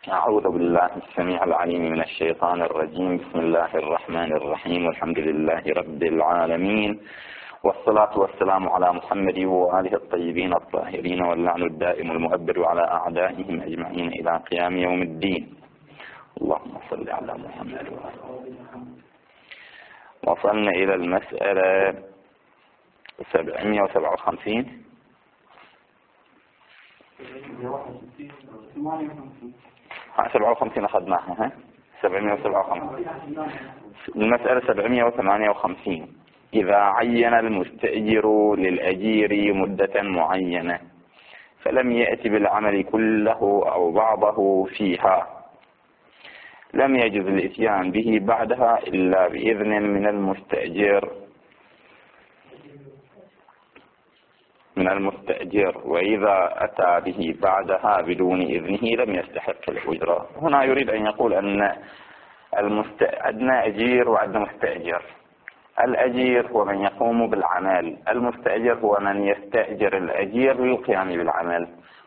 أعوذ بالله السميع العليم من الشيطان الرجيم. بسم الله الرحمن الرحيم، والحمد لله رب العالمين، والصلاة والسلام على محمد وآله الطيبين الطاهرين، واللعن الدائم المؤبد على أعدائهم أجمعين إلى قيام يوم الدين. اللهم صل على محمد وآله. وصلنا إلى المسألة 757. 57 أخذناها. 757. المسألة 758. إذا عين المستأجر للأجير مدة معينة فلم يأتي بالعمل كله أو بعضه فيها، لم يجوز الإتيان به بعدها إلا بإذن من المستأجر وإذا أتى به بعدها بدون إذنه لم يستحق الأجرة. هنا يريد أن يقول أن عندنا أجير وعندنا مستأجر. الأجير هو من يقوم بالعمل، المستأجر هو من يستأجر الأجير للقيام بالعمل.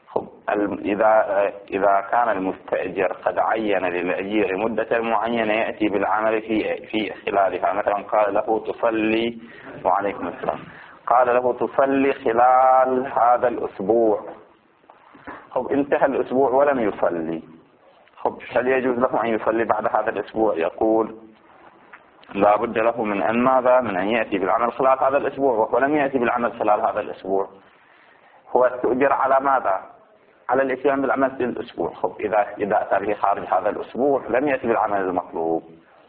إذا كان المستأجر قد عين للأجير مدة معينة يأتي بالعمل في خلالها، مثلا قال له تصلي، وعليكم السلام، قال له تصلي خلال هذا الأسبوع. انتهى الأسبوع ولم يصلي، هل يجوز له أن يصلي بعد هذا الأسبوع؟ يقول لا بد له من أن ماذا؟ من أن يأتي بالعمل خلال هذا الأسبوع، وهو لم يأتي بالعمل خلال هذا الأسبوع. هو استؤجر على ماذا؟ على الإتيان بالعمل في الأسبوع. إذا أتى به خارج هذا الأسبوع لم يأتي بالعمل المطلوب.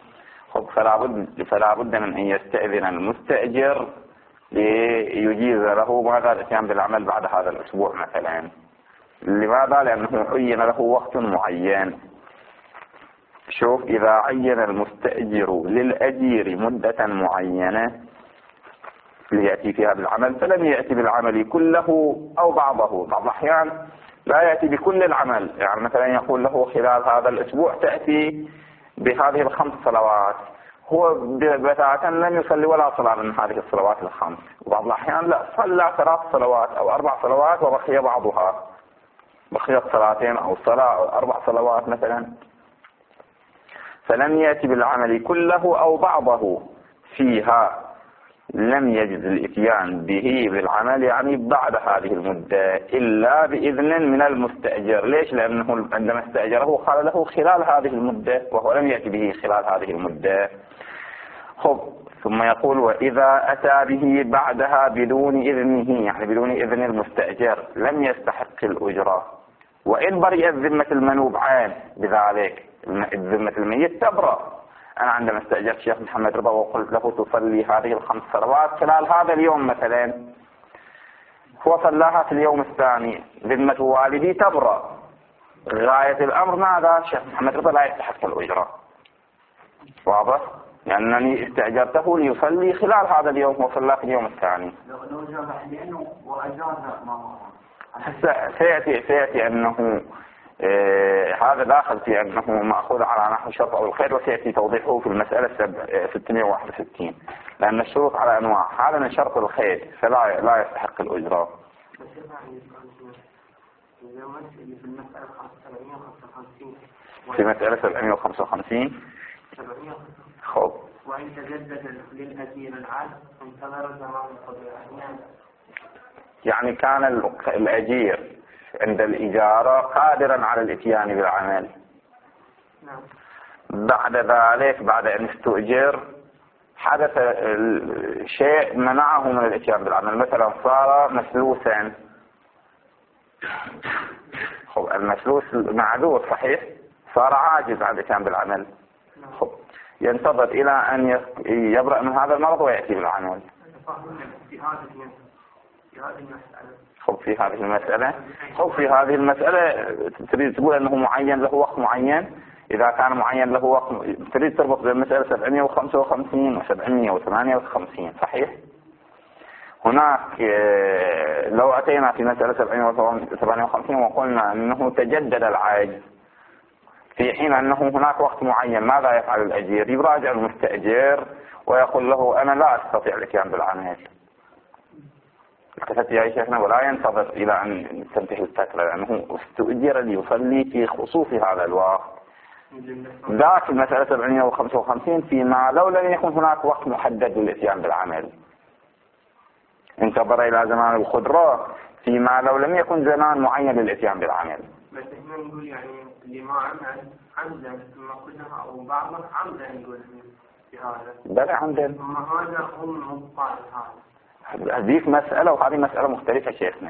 فلا بد من أن يستأذن المستأجر ليجيز له ماذا؟ الإتيان بالعمل بعد هذا الأسبوع مثلا. لماذا؟ لأنه عين له وقت معين. شوف، إذا عين المستأجر للأجير مدة معينة ليأتي فيها بالعمل فلم يأتي بالعمل كله أو بعضه. بعض الأحيان لا يأتي بكل العمل، يعني مثلا يقول له خلال هذا الأسبوع تأتي بهذه ال5 صلوات، هو بتاتا لم يصلي ولا صلاة من هذه الصلوات ال5. وبعض الأحيان لا، صلى 3 صلوات أو 4 صلوات وبقي بعضها، بقيت 2 أو صلاة أو 4 صلوات مثلا، فلم يأتي بالعمل كله أو بعضه فيها، لم يجد الإتيان به بالعمل يعني بعد هذه المدة إلا بإذن من المستأجر. ليش؟ لأنه عندما استأجره قال له خلال هذه المدة، وهو لم يأتي به خلال هذه المدة. ثم يقول وإذا أتى به بعدها بدون إذنه، يعني بدون إذن المستأجر، لم يستحق الأجرة. وإن برئت ذمة المنوب عين بذلك، ذمة الميت تبرأ. أنا عندما استأجرت شيخ محمد رضا وقلت له تصلي هذه ال5 صلوات خلال هذا اليوم مثلا، هو صلاها في اليوم الثاني، ذمة والدي تبرأ. غاية الأمر ماذا؟ شيخ محمد رضا لا يستحق الأجرة. واضح؟ لأنني استأجرته ليصلي خلال هذا اليوم وصلى في اليوم الثاني. سيأتي أنه هذا داخل في أنه مأخوذ على نحو الشرط أو الخير، وسيأتي توضيحه في المسألة 661، لأن الشروط على أنواع، هذا من شرط الخير فلا يستحق الأجرة. في مسألة 755 وإن تجدد للأجير العهد انتظر زمان القضاء، يعني كان الأجير عند الإجارة قادرا على الإتيان بالعمل. بعد ذلك، بعد أن استؤجر، حدث شيء منعه من الإتيان بالعمل، مثلا صار مسلوسا. المسلوس معذور صحيح، صار عاجز عن الإتيان بالعمل، ينتظر إلى أن يبرأ من هذا المرض ويأتي بالعمل. في هذه المسألة تريد تقول أنه معين له وقت معين. إذا كان معين له وقت، تريد تربط بين مسألة 755 و 758 صحيح؟ هناك لو أتينا في مسألة 758 وقلنا أنه تجدد العاجز، في حين أنه هناك وقت معين، ماذا يفعل الأجير؟ يراجع المستأجر ويقول له أنا لا أستطيع الإتيان بالعمل، التفت يا شيخنا ولا ينتظر إلى أن تنتهي الفترة، لأنه استؤجر ليصلي في خصوص هذا الوقت. ذاك المسألة 755 فيما لو لم يكن هناك وقت محدد للإتيان بالعمل، انتظر إلى زمان القدرة فيما لو لم يكن زمان معين للإتيان بالعمل. بس احنا نقول يعني اللي ما عمل عمدا ثم كلها أو بعضها عمدا نقول في هذا. بلى عمدا. ثم هذا هم مبقى هذا. هذيك مسألة وهذه مسألة مختلفة شيخنا.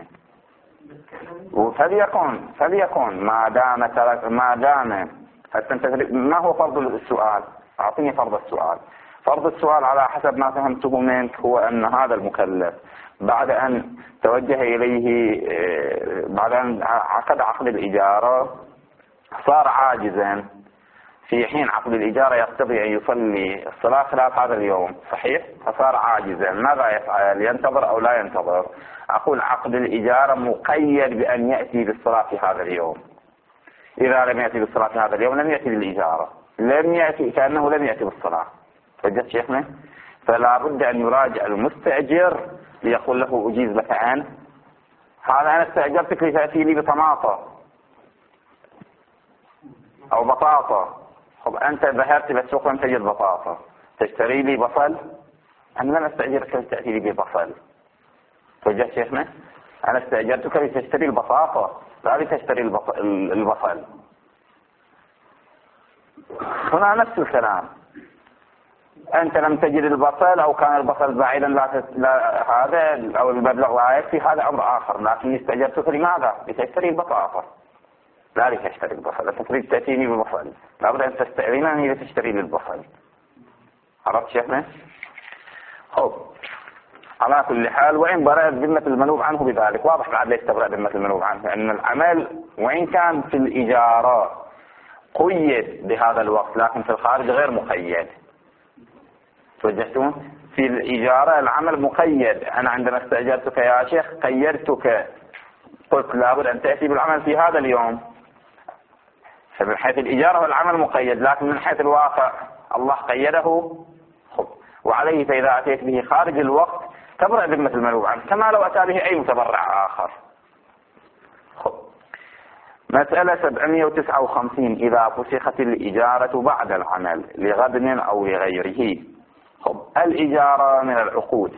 فليكن ما دام ما هو فرض السؤال؟ أعطيني فرض السؤال. فرض السؤال على حسب ما فهمته منك هو أن هذا المكلف بعد أن توجه إليه، بعد أن عقد الإجارة، صار عاجزا في حين عقد الإجارة يقتضي أن يصلي الصلاة خلال هذا اليوم، صحيح؟ فصار عاجزا، ماذا يفعل؟ ينتظر أو لا ينتظر؟ أقول عقد الإجارة مقيد بأن يأتي بالصلاة في هذا اليوم. إذا لم يأتي بالصلاة في هذا اليوم لم يأتي بالإجارة، لم يأتي كأنه لم يأتي بالصلاة. فجأت شيخنا؟ فلا بد أن يراجع المستأجر ليقول له أجيز لك عن هذا، أنا استأجرتك لتأتي لي بطماطة أو بطاطا. طب أنت ذهبت بالسوق لم تجد بطاطا، تشتري لي بصل؟ أنا لم أستأجرك لتأتي لي ببصل. فجأت شيخنا؟ أنا استأجرتك لتشتري البطاطا لا لتشتري البصل. هنا نفس الكلام، أنت لم تجد البصل أو كان البصل بعيدا لا هذا أو المبلغ لا يكفي، هذا أمر آخر، لكن استأجرتك لماذا؟ لتشتري البطاطا لا لتشتري البصل. أنت تريد تأتيني بالبصل، لابد أن تستأذنني لتشتري لي البصل. عرفت شيخنا؟ على كل حال، وإن برأت ذمة المنوب عنه بذلك، واضح بعد ليش تبرأ ذمة المنوب عنه، أن العمل وإن كان في الإجارة قيد بهذا الوقت لكن في الخارج غير مقيد. توجهتون؟ في الإجارة العمل مقيد، أنا عندما استأجرتك يا شيخ قيدتك، قلت لابد أن تأتي بالعمل في هذا اليوم. فمن حيث الإجارة والعمل مقيد، لكن من حيث الواقع الله قيده، وعليه فإذا أتيت به خارج الوقت تبرأ ذمة المنوب عنه كما لو أتى به أي متبرع آخر. مسألة 759 إذا فسخت الإجارة بعد العمل لغبن أو لغيره. الإجارة من العقود،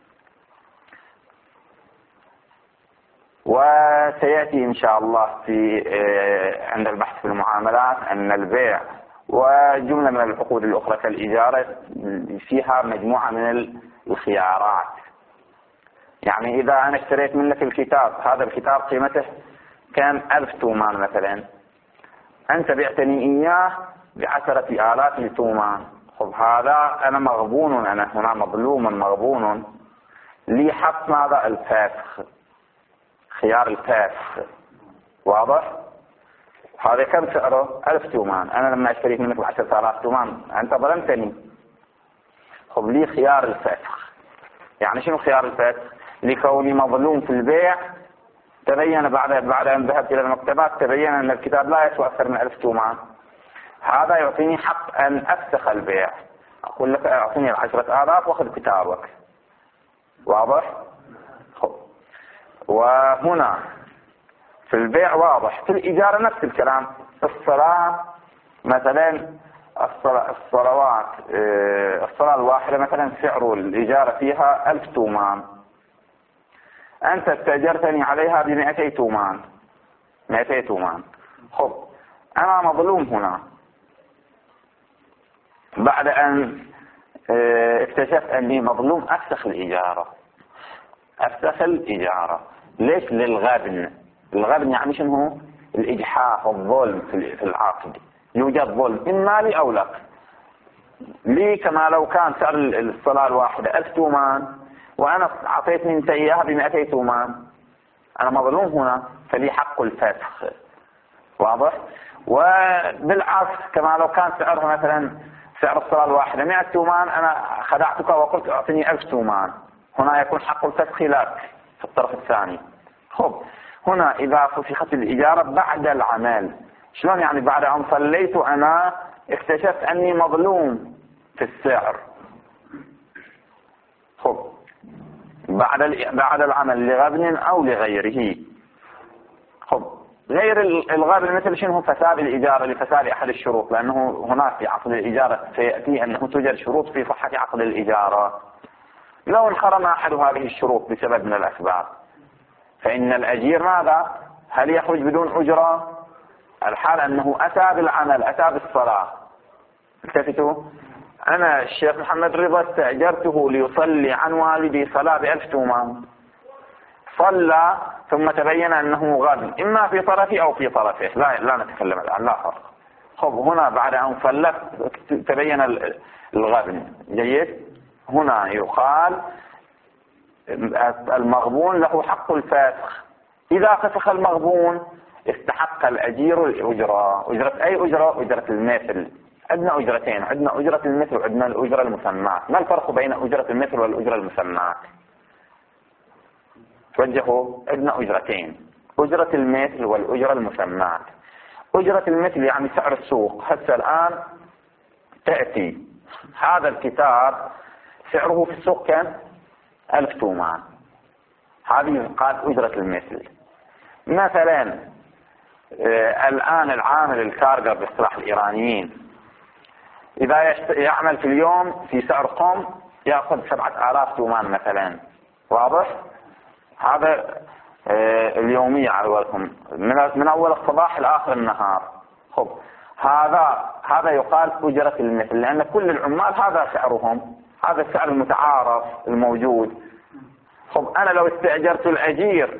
وسيأتي إن شاء الله في عند البحث في المعاملات أن البيع وجملة من العقود الأخرى كالإجارة فيها مجموعة من الخيارات. يعني إذا أنا اشتريت منك الكتاب، هذا الكتاب قيمته كان 1000 تومان مثلا، أنت بعتني إياه ب10,000 تومان. هذا أنا مغبون، أنا هنا مظلوم مغبون، لي حق ماذا؟ الفسخ، خيار الفسخ. واضح؟ هذا كم سعره؟ 1000 تومان، أنا لما اشتريت منك ب10,000 تومان أنت ظلمتني، لي خيار الفسخ. يعني شنو خيار الفسخ؟ لكوني مظلوم في البيع، تبين بعد أن ذهبت إلى المكتبات تبين أن الكتاب لا يسوى أكثر من 1000 تومان، هذا يعطيني حق أن أفسخ البيع، أقول لك أعطيني 10,000 وأخذ كتابك. واضح؟ وهنا في البيع واضح. في الإجارة نفس الكلام. الصلاة مثلا، الصلاة الواحدة مثلا سعر الإجارة فيها 1000 تومان، أنت استأجرتني عليها ب200 تومان، 200 تومان. أنا مظلوم هنا بعد أن اكتشفت أني مظلوم، أفسخ الإجارة. ليش؟ للغبن. الغبن يعني شنو هو؟ الإجحاف، الظلم في العقد. يوجد ظلم إما لي أو لك، لي كما لو كان سعر الصلاة الواحدة 1000 تومان وأنا أعطيتني أنت إياها ب200 تومان، أنا مظلوم هنا، فلي حق الفسخ. واضح؟ وبالعكس كما لو كان سعرها مثلا سعر الصلاة الواحدة 100 تومان، أنا خدعتك وقلت أعطني 1000 تومان، هنا يكون حق الفسخ لك في الطرف الثاني. هنا إذا فسخت الإجارة بعد العمل، شلون يعني؟ بعد أن صليت أنا اكتشفت أني مظلوم في السعر. بعد العمل لغبن أو لغيره. غير الغابن مثل شنو؟ فساد الإجارة لفساد أحد الشروط، لأنه هناك في عقد الإجارة سيأتي أنه توجد شروط في صحة عقد الإجارة. لو انخرم أحد هذه الشروط بسبب من الأسباب فإن الأجير ماذا؟ هل يخرج بدون أجرة؟ الحال أنه أتى بالعمل، أتى بالصلاة. التفتوا، أنا الشيخ محمد رضا استأجرته ليصلي عن والدي صلاة ب1000 تومان، صلى ثم تبين أنه غاب إما في طرفي أو في طرفه، لا نتكلم الآن، لا فرق. هنا بعد أن صلت تبين الغبن، جيد. هنا يقال المغبون له حق الفسخ. إذا فسخ المغبون استحق الأجير الأجرة. أجرة أي أجرة؟ أجرة المثل. عندنا أجرتين، عندنا أجرة المثل وعندنا الأجرة المسماة. ما الفرق بين أجرة المثل والأجرة المسماة؟ توجهوا، عندنا أجرتين، أجرة المثل والأجرة المسماة. أجرة المثل يعني سعر السوق. هسه الآن تأتي هذا الكتاب سعره في السوق كم؟ 1000 تومان، هذه قال أجرة المثل. مثلا الآن العامل الكارجر باصطلاح الإيرانيين إذا يعمل في اليوم في سعر قم يأخذ 7000 تومان مثلا، واضح؟ هذا اليومية على قولكم، من أول الصباح لآخر النهار. هذا يقال أجرة المثل، لأن كل العمال هذا سعرهم، هذا السعر المتعارف الموجود. أنا لو استأجرت الأجير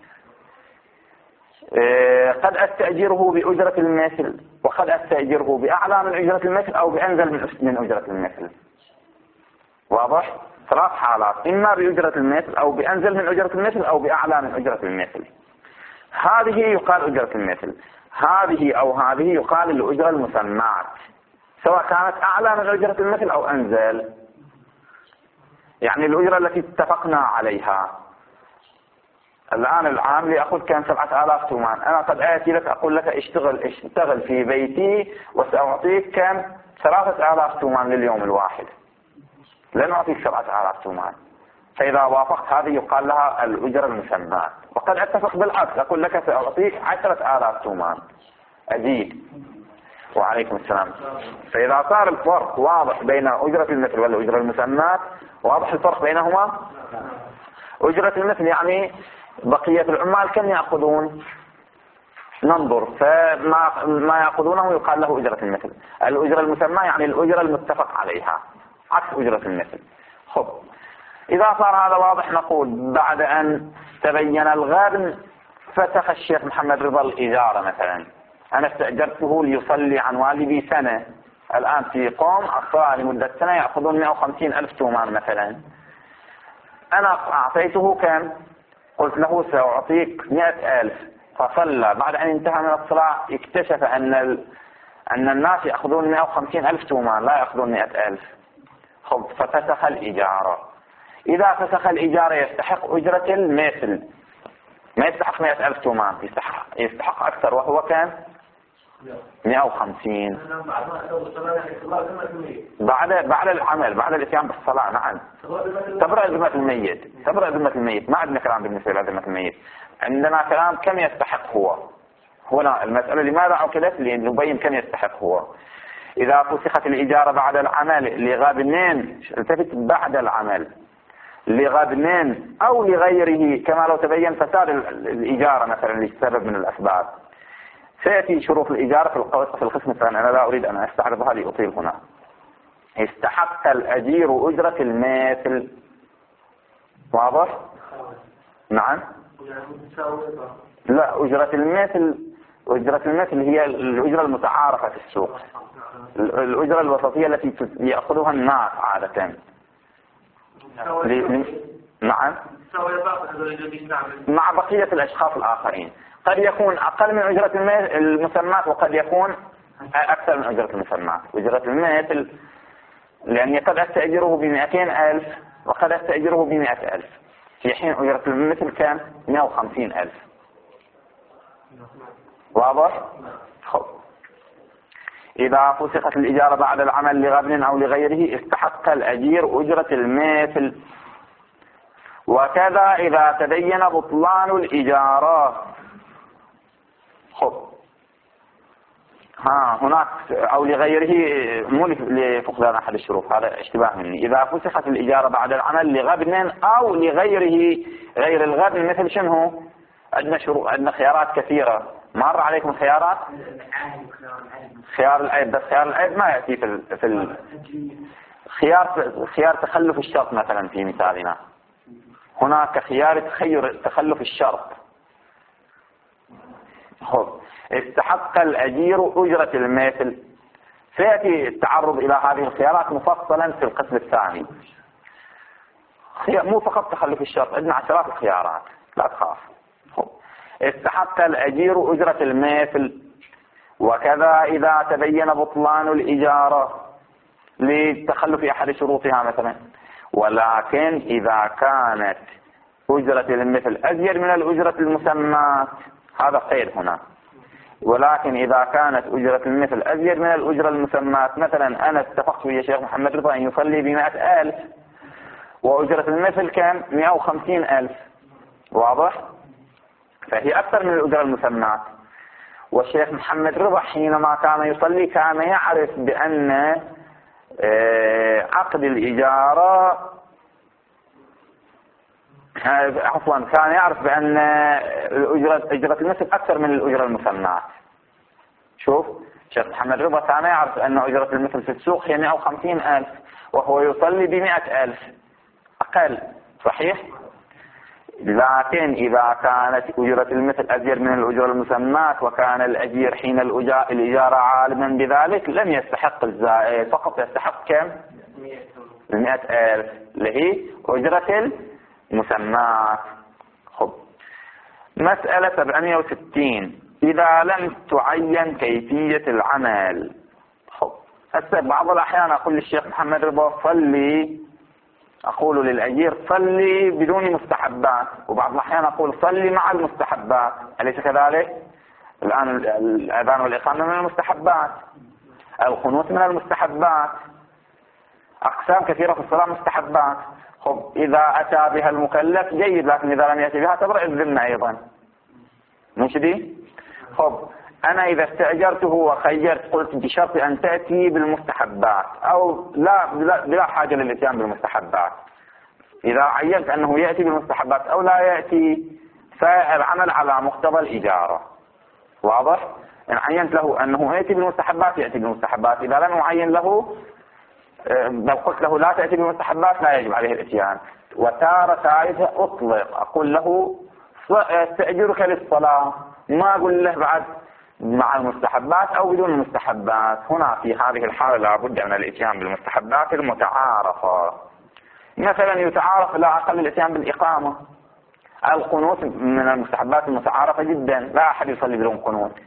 قد أستأجره بأجرة المثل، وقد أستأجره بأعلى من أجرة المثل أو بأنزل من أجرة المثل، واضح؟ 3 حالات، إما بأجرة المثل أو بأنزل من أجرة المثل أو بأعلى من أجرة المثل. هذه يقال أجرة المثل. هذه أو هذه يقال الأجرة المسماة، سواء كانت أعلى من أجرة المثل أو أنزل، يعني الأجرة التي اتفقنا عليها. الآن العامل يأخذ كان 7000 تومان، أنا قد آتي لك أقول لك اشتغل في بيتي وسأعطيك كم 3000 تومان لليوم الواحد، لن أعطيك 7000 تومان. فإذا وافقت هذه يقال لها الأجرة المسماة. وقد أتفق بالعكس، أقول لك سأعطيك 10000 تومان أزيد. وعليكم السلام. فإذا صار الفرق واضح بين أجرة المثل والأجرة المسماة، واضح الفرق بينهما. أجرة المثل يعني بقية العمال كم يأخذون، ننظر، فما يأخذونه يقال له أجرة المثل. الأجرة المسماة يعني الأجرة المتفق عليها عكس أجرة المثل. إذا صار هذا واضح نقول بعد أن تبين الغبن فسخ الشيخ محمد رضا الإجارة. مثلا أنا استأجرته ليصلي عن والدي سنة، الآن في قوم الصلاة لمدة سنة يأخذون 150,000 تومان مثلا. أنا أعطيته كم؟ قلت له سأعطيك 100,000، فصلى. بعد أن انتهى من الصلاة اكتشف أن الناس يأخذون 150,000 تومان لا يأخذون 100,000. ففسخ الإجارة. إذا فسخ الإجارة يستحق أجرة المثل، ما يستحق 100,000 تومان، يستحق أكثر، وهو كان 150 بعد العمل، بعد الاتيان بالصلاة. نعم، تبرأ ذمة الميت، تبرأ ذمة الميت. ما عندنا كلام بالنسبة لذمة الميت، عندنا كلام كم يستحق هو. هنا المسألة لماذا عقدت؟ لنبين كم يستحق هو. إذا فسخت الإجارة بعد العمل لغبنين، التفت بعد العمل لغبنين أو لغيره، كما لو تبين فساد الإجارة مثلا لسبب من الأسباب. سيأتي شروط الإجارة في القسم الثاني، أنا لا أريد أن أستعرضها لأطيل هنا. استحق الأجير أجرة المثل، واضح؟ نعم. لا، أجرة المثل هي الأجرة المتعارفة في السوق، الأجرة الوسطية التي يأخذها الناس عادة. نعم، مع بقية الأشخاص الآخرين. قد يكون أقل من أجرة المسمات وقد يكون أكثر من أجرة المسمات. أجرة المثل لأن قد أستأجره ب200,000 وقد أستأجره ب100,000، في حين أجرة المثل كان 150,000. واضح؟ إذا فسخت الإجارة بعد العمل لغبن أو لغيره استحق الأجير أجرة المثل. وكذا إذا تبين بطلان الإجارة. خب هناك أو لغيره، مو لفقدان أحد الشروط، هذا اشتباه مني. إذا فسخت الإجارة بعد العمل لغبن أو لغيره غير الغبن، مثل شنو؟ عندنا شروط، عندنا خيارات كثيرة. مر عليكم الخيارات؟ خيار العيب، بس خيار العيب ما يأتي في خيار تخلف الشرط مثلا. في مثالنا هناك خيار تخلف الشرط. خب استحق الأجير أجرة المثل، سيأتي التعرض إلى هذه الخيارات مفصلا في القسم الثاني. مو فقط تخلف الشرط، عندنا عشرات الخيارات، لا تخاف. استحق الأجير أجرة المثل، وكذا إذا تبين بطلان الإجارة لتخلف أحد شروطها مثلا. ولكن إذا كانت أجرة المثل أزيد من الأجرة المسماة، هذا خير هنا. ولكن إذا كانت أجرة المثل أزيد من الأجرة المسماة، مثلا أنا اتفقت ويا شيخ محمد رضا أن يصلي ب100,000 وأجرة المثل كان 150,000، واضح؟ فهي أكثر من الأجرة المسماة. والشيخ محمد رضا حينما كان يصلي كان يعرف بأن عقد الإجارة، عفوا، كان يعرف بأن أجرة المثل أكثر من الأجرة المسماة. شوف، الشيخ محمد رضا كان يعرف أن أجرة المثل في السوق هي 150,000 وهو يصلي ب100,000، أقل، صحيح؟ لكن إذا كانت أجرة المثل أزيد من الأجرة المسماة وكان الأجير حين الإجارة عالما بذلك، لم يستحق الزائد، فقط يستحق كم؟ 100,000 اللي هي أجرة المسماة. خب مسألة 760، إذا لم تعين كيفية العمل. خب هسه بعض الأحيان أقول للشيخ محمد رضا صلي، أقول للأجير صلي بدون مستحبات، وبعض الأحيان أقول صلي مع المستحبات، أليس كذلك؟ الآن الأذان والإقامة من المستحبات، القنوت من المستحبات، أقسام كثيرة في الصلاة مستحبات. خب إذا أتى بها المكلف جيد، لكن إذا لم يأتي بها تبرئ الذمة أيضا، مش دي؟ خب أنا إذا استأجرته وخيرت قلت بشرط أن تأتي بالمستحبات أو لا حاجة للإتيان بالمستحبات. إذا عينت أنه يأتي بالمستحبات أو لا يأتي، فالعمل على مقتضى الإجارة، واضح؟ إن عينت له أنه يأتي بالمستحبات يأتي بالمستحبات، إذا لم أعين له بل قلت له لا تأتي بالمستحبات لا يجب عليه الإتيان. وتارة ثالثة أطلق، أقول له استأجرك للصلاة، ما أقول له بعد مع المستحبات أو بدون المستحبات. هنا في هذه الحالة لابد من الإتيان بالمستحبات المتعارفة. مثلا يتعارف لا أقل الإتيان بالإقامة. القنوت من المستحبات المتعارفة جدا، لا أحد يصلي بدون قنوت.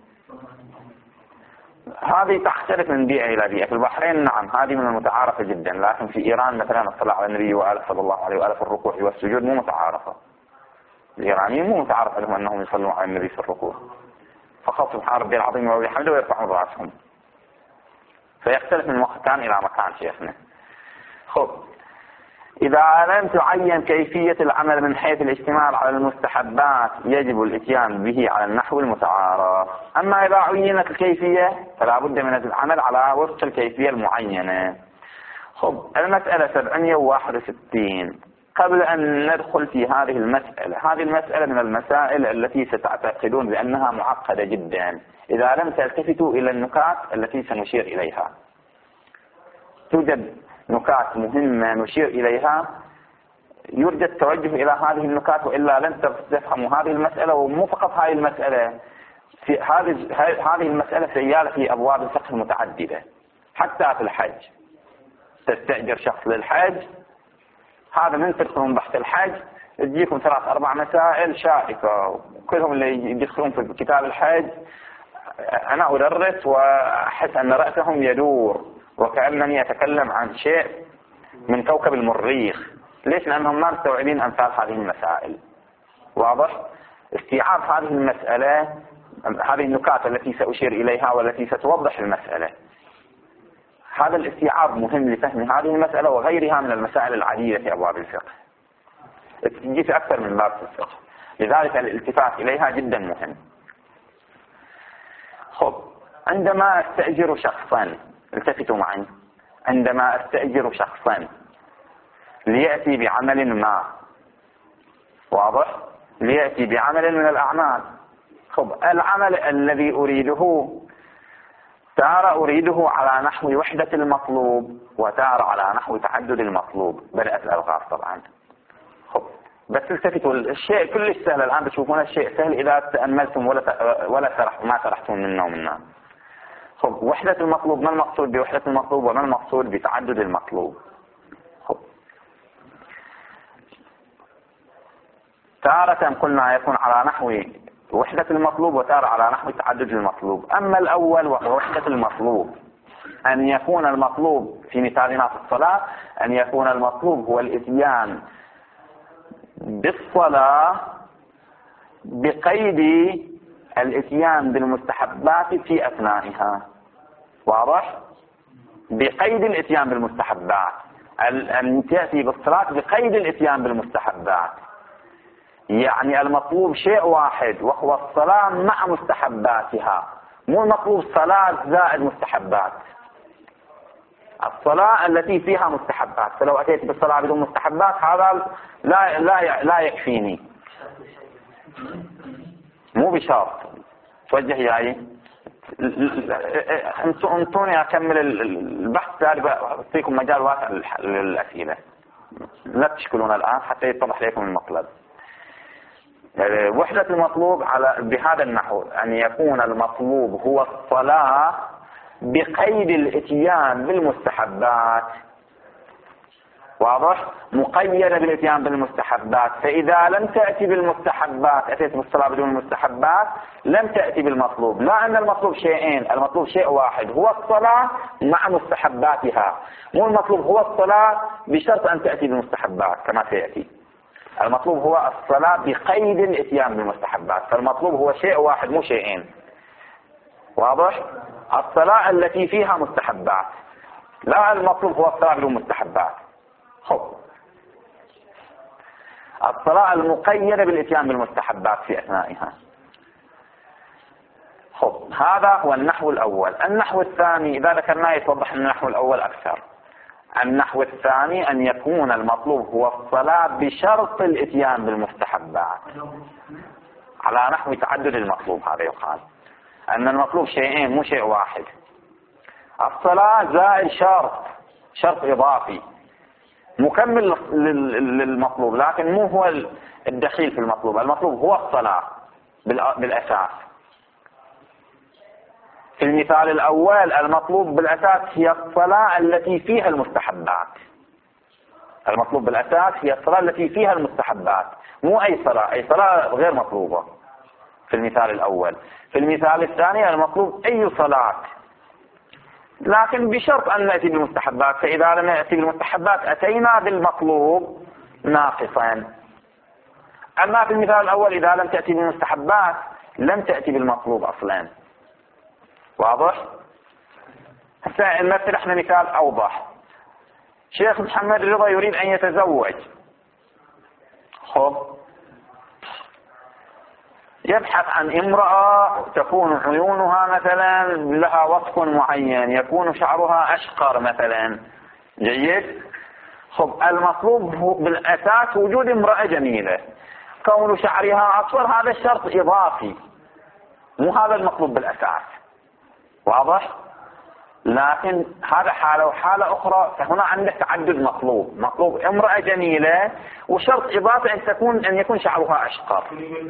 هذه تختلف من بيئة إلى بيئة. في البحرين نعم هذه من المتعارفة جدا، لكن في إيران مثلا الصلاة على النبي وآله صلى الله عليه وآله في الركوع والسجود مو متعارفة. الإيرانيين مو متعارف لهم أنهم يصلون على النبي في الركوع، فقط سبحان ربي العظيم وبحمده ويرفعون رأسهم. فيختلف من مكان إلى مكان شيخنا. خب إذا لم تعين كيفية العمل من حيث الاشتمال على المستحبات يجب الاتيان به على النحو المتعارف. أما إذا عينت الكيفية فلا بد من العمل على وفق الكيفية المعينة. خب المسألة 761. قبل أن ندخل في هذه المسألة من المسائل التي ستعتقدون بأنها معقدة جدا إذا لم تلتفتوا إلى النكات التي سنشير إليها. توجد نكات مهمة نشير إليها، يرجى التوجه إلى هذه النكات، وإلا لن تفهموا هذه المسألة. ومو فقط هذه المسألة، في هذه المسألة سيالة في أبواب الفقه المتعددة. حتى في الحج تستأجر شخص للحج، هذا من تدخلون بحث الحج تجيكم 3-4 مسائل شائكة، كلهم اللي يدخلون في كتاب الحج أنا أدرس وأحس أن رأسهم يدور وكأنني أتكلم عن شيء من كوكب المريخ. ليش؟ لأنهم ما مستوعبين أمثال هذه المسائل. واضح؟ استيعاب هذه المسألة، هذه النكات التي سأشير إليها والتي ستوضح المسألة، هذا الاستيعاب مهم لفهم هذه المسألة وغيرها من المسائل العديدة في أبواب الفقه. تجي في أكثر من باب في الفقه، لذلك الالتفات إليها جدا مهم. خب، عندما أستأجر شخصا، التفتوا معي، عندما أستأجر شخصا ليأتي بعمل ما، واضح؟ ليأتي بعمل من الأعمال. خب، العمل الذي أريده تارة أريده على نحو وحدة المطلوب، وتارة على نحو تعدد المطلوب. بدأت الألغاز طبعا. خب، بس التفتوا، الشيء كلش سهل الآن، بتشوفون الشيء سهل إذا تأملتم ولا ما سرحتم منا ومنا. خب، وحدة المطلوب، ما المقصود بوحدة المطلوب وما المقصود بتعدد المطلوب؟ خب، تارة قلنا يكون على نحو وحدة المطلوب، وتارة على نحو تعدد المطلوب. أما الأول وهو وحدة المطلوب، أن يكون المطلوب في مثالنا في الصلاة، أن يكون المطلوب هو الإتيان بالصلاة بقيد الإتيان بالمستحبات في أثنائها. واضح؟ بقيد الإتيان بالمستحبات، أن تأتي بالصلاة بقيد الإتيان بالمستحبات. يعني المطلوب شيء واحد وهو الصلاة مع مستحباتها، مو المطلوب صلاة زائد مستحبات. الصلاة التي فيها مستحبات، فلو أتيت بالصلاة بدون مستحبات هذا لا يكفيني. مو بشرط. توجه جاي انتوني أكمل البحث، أعطيكم مجال واسع للأسئلة، لا تشكلون الآن حتى يتضح لكم المطلب. وحدة المطلوب بهذا النحو، أن يكون المطلوب هو الصلاة بقيد الاتيان بالمستحبات. واضح؟ مقيدة بالاتيان بالمستحبات، فإذا لم تأتي بالمستحبات، أتيت بالصلاة بدون المستحبات، لم تأتي بالمطلوب. لا أن المطلوب شيئين، المطلوب شيء واحد هو الصلاة مع مستحباتها، مو المطلوب هو الصلاة بشرط أن تأتي بالمستحبات كما سيأتي. المطلوب هو الصلاة بقيد الاتيان بالمستحبات، فالمطلوب هو شيء واحد مو شيئين. واضح؟ الصلاة التي فيها مستحبات، لا المطلوب هو الصلاة بدون مستحبات. خب، الصلاة المقيدة بالاتيان بالمستحبات في أثنائها. خب، هذا هو النحو الأول. النحو الثاني إذا ذكرناه يتوضح النحو الأول أكثر. النحو الثاني أن يكون المطلوب هو الصلاة بشرط الاتيان بالمستحبات على نحو تعدد المطلوب. هذا يقال أن المطلوب شيئين مو شيء واحد. الصلاة زائد شرط إضافي مكمل للمطلوب، لكن مو هو الدخيل في المطلوب. المطلوب هو الصلاة بالأساس. في المثال الأول المطلوب بالأساس هي الصلاة التي فيها المستحبات. المطلوب بالأساس هي الصلاة التي فيها المستحبات، مو أي صلاة. أي صلاة غير مطلوبة في المثال الأول. في المثال الثاني المطلوب أي صلاة، لكن بشرط أن نأتي بالمستحبات. فإذا لم نأتي بالمستحبات أتينا بالمطلوب ناقصا. أما في المثال الأول إذا لم تأتي بالمستحبات لم تأتي بالمطلوب أصلا. واضح؟ هسه نمثل احنا مثال أوضح. شيخ محمد رضا يريد أن يتزوج. خب، يبحث عن امرأة تكون عيونها مثلا لها وصف معين، يكون شعرها أشقر مثلا. جيد؟ خب، المطلوب بالأساس وجود امرأة جميلة. كون شعرها أصفر هذا الشرط إضافي، مو هذا المطلوب بالأساس. واضح؟ لكن هذا حالة، وحالة أخرى فهنا عندك تعدد مطلوب امرأة جميلة وشرط إضافي أن يكون شعرها أشقر.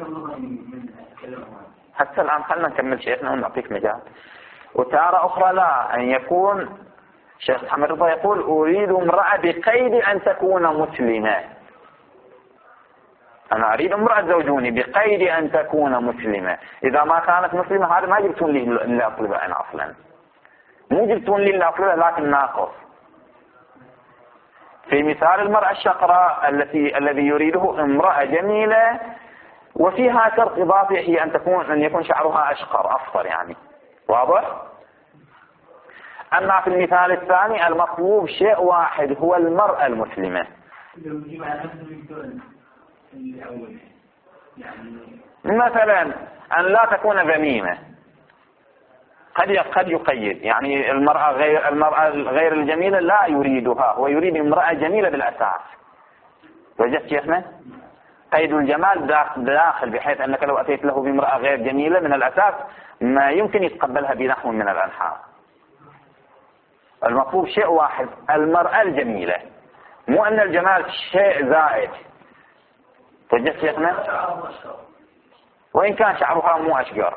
حتى الآن خلنا نكمل شيخنا ونعطيك مجال. وتارة أخرى لا، أن يكون شيخ محمد رضا يقول أريد امرأة بقيد أن تكون مسلمة. أنا أريد امرأة تزوجوني بقيد أن تكون مسلمة. إذا ما كانت مسلمة هذا ما جبتون لي اللي أطلبه أنا أصلا، مو جبتون لي اللي أطلبه لكن ناقص. في مثال المرأة الشقراء الذي يريده امرأة جميلة وفيها شرط إضافي هي أن يكون شعرها أشقر أصفر يعني. واضح؟ أما في المثال الثاني المطلوب شيء واحد هو المرأة المسلمة. مثلا أن لا تكون ذميمة، قد يقيد، يعني المرأة غير الجميلة لا يريدها، هو يريد امرأة جميلة بالأساس. وجدت شيخنا؟ قيد الجمال داخل، بحيث أنك لو أتيت له بامرأة غير جميلة من الأساس ما يمكن يتقبلها بنحو من الأنحاء. المطلوب شيء واحد، المرأة الجميلة، مو أن الجمال شيء زائد. وجدت شيخنا؟ وإن كان شعرها مو أشقر،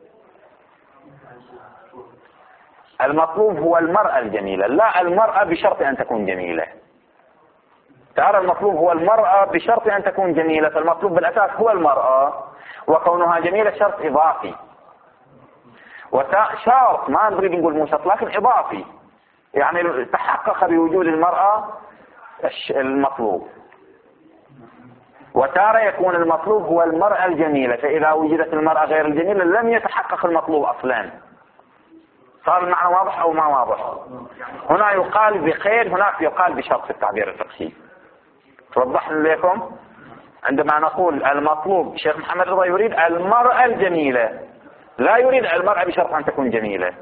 المطلوب هو المرأة الجميلة، لا المرأة بشرط أن تكون جميلة. ترى المطلوب هو المرأة بشرط أن تكون جميلة، فالمطلوب بالأساس هو المرأة، وكونها جميلة شرط إضافي، شرط ما نريد نقول مو شرط لكن إضافي، يعني تحقق بوجود المرأة المطلوب. وتارة يكون المطلوب هو المرأة الجميلة، فإذا وجدت المرأة غير الجميلة لم يتحقق المطلوب أصلا. صار المعنى واضح أو ما واضح؟ هنا يقال بخير، هناك يقال بشرط في التعبير الفقهي. توضح لكم عندما نقول المطلوب، الشيخ محمد رضا يريد المرأة الجميلة، لا يريد المرأة بشرط أن تكون جميلة.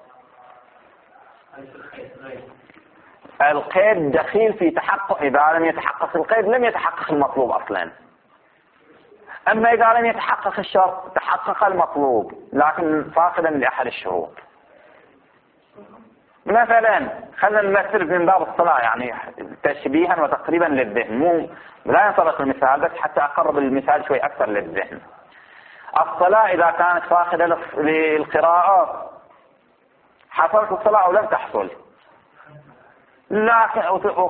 القيد دخيل في تحقق، إذا لم يتحقق القيد لم يتحقق المطلوب أصلا. أما إذا لم يتحقق الشرط تحقق المطلوب لكن فاقدا لأحد الشروط. مثلا خلينا نمثل من باب الصلاة، يعني تشبيها وتقريبا للذهن، مو لا ينطبق المثال بس حتى أقرب المثال شوي أكثر للذهن. الصلاة إذا كانت فاقدة للقراءة حصلت الصلاة أو لم تحصل؟ لكن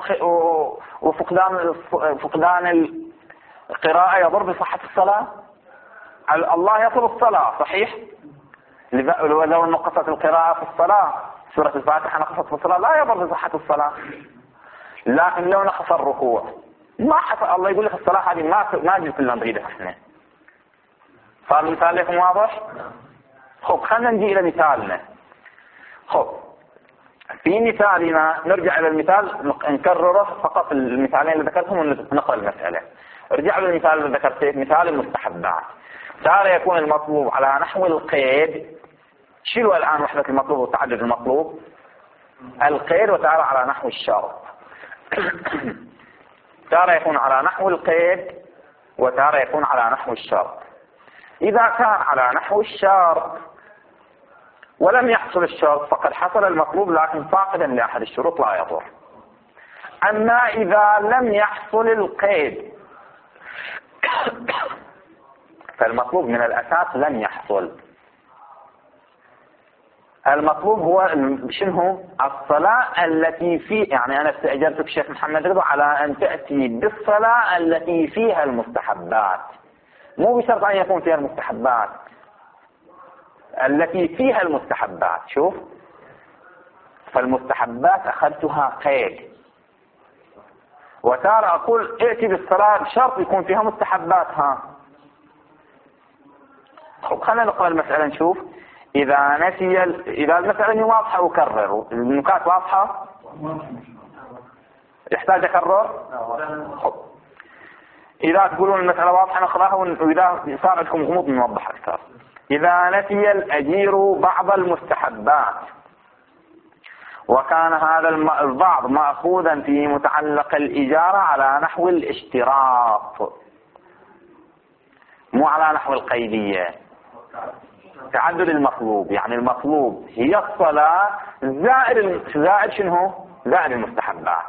وفقدان القراءة يضر بصحة الصلاة؟ الله يطلب الصلاة صحيح؟ لو نقصت القراءة في الصلاة، سورة الفاتحة نقصت في الصلاة لا يضر بصحة الصلاة. لكن لو نقص الركوع ما حصل، الله يقول لك الصلاة هذه ما جبت لنا نريدها احنا. صار المثال لكم واضح؟ خب خلينا نجي إلى مثالنا. خب في مثالنا نرجع إلى المثال نكرره فقط المثالين اللي ذكرتهم ونقرأ المسألة. ارجع للمثال اللي ذكرته، مثال المستحبات. تارة يكون المطلوب على نحو القيد. شيلوا الآن وحدة المطلوب وتعدد المطلوب. القيد، وتارة على نحو الشرط. تارة يكون على نحو القيد وتارة يكون على نحو الشرط. إذا كان على نحو الشرط ولم يحصل الشرط فقد حصل المطلوب لكن فاقدا لأحد الشروط لا يضر. أما إذا لم يحصل القيد فالمطلوب من الأساس لم يحصل. المطلوب هو شنو؟ الصلاة التي في، يعني أنا استأجرتك شيخ محمد رضا على أن تأتي بالصلاة التي فيها المستحبات، مو بشرط أن يكون فيها المستحبات، التي فيها المستحبات. شوف، فالمستحبات أخذتها قيد، وتارة أقول ائتي بالصلاة بشرط يكون فيها مستحباتها. خلينا نقرأ المسألة نشوف. إذا المسألة واضحة أكرر، النكات واضحة يحتاج أكرر. إذا تقولون المسألة واضحة نقرأها، وإذا صار عندكم غموض نوضح أكثر. إذا نسي الأجير بعض المستحبات وكان هذا البعض مأخوذا في متعلق الإجارة على نحو الاشتراط مو على نحو القيدية. تعدد المطلوب، يعني المطلوب هي الصلاة زائد شنو؟ زائد المستحبات،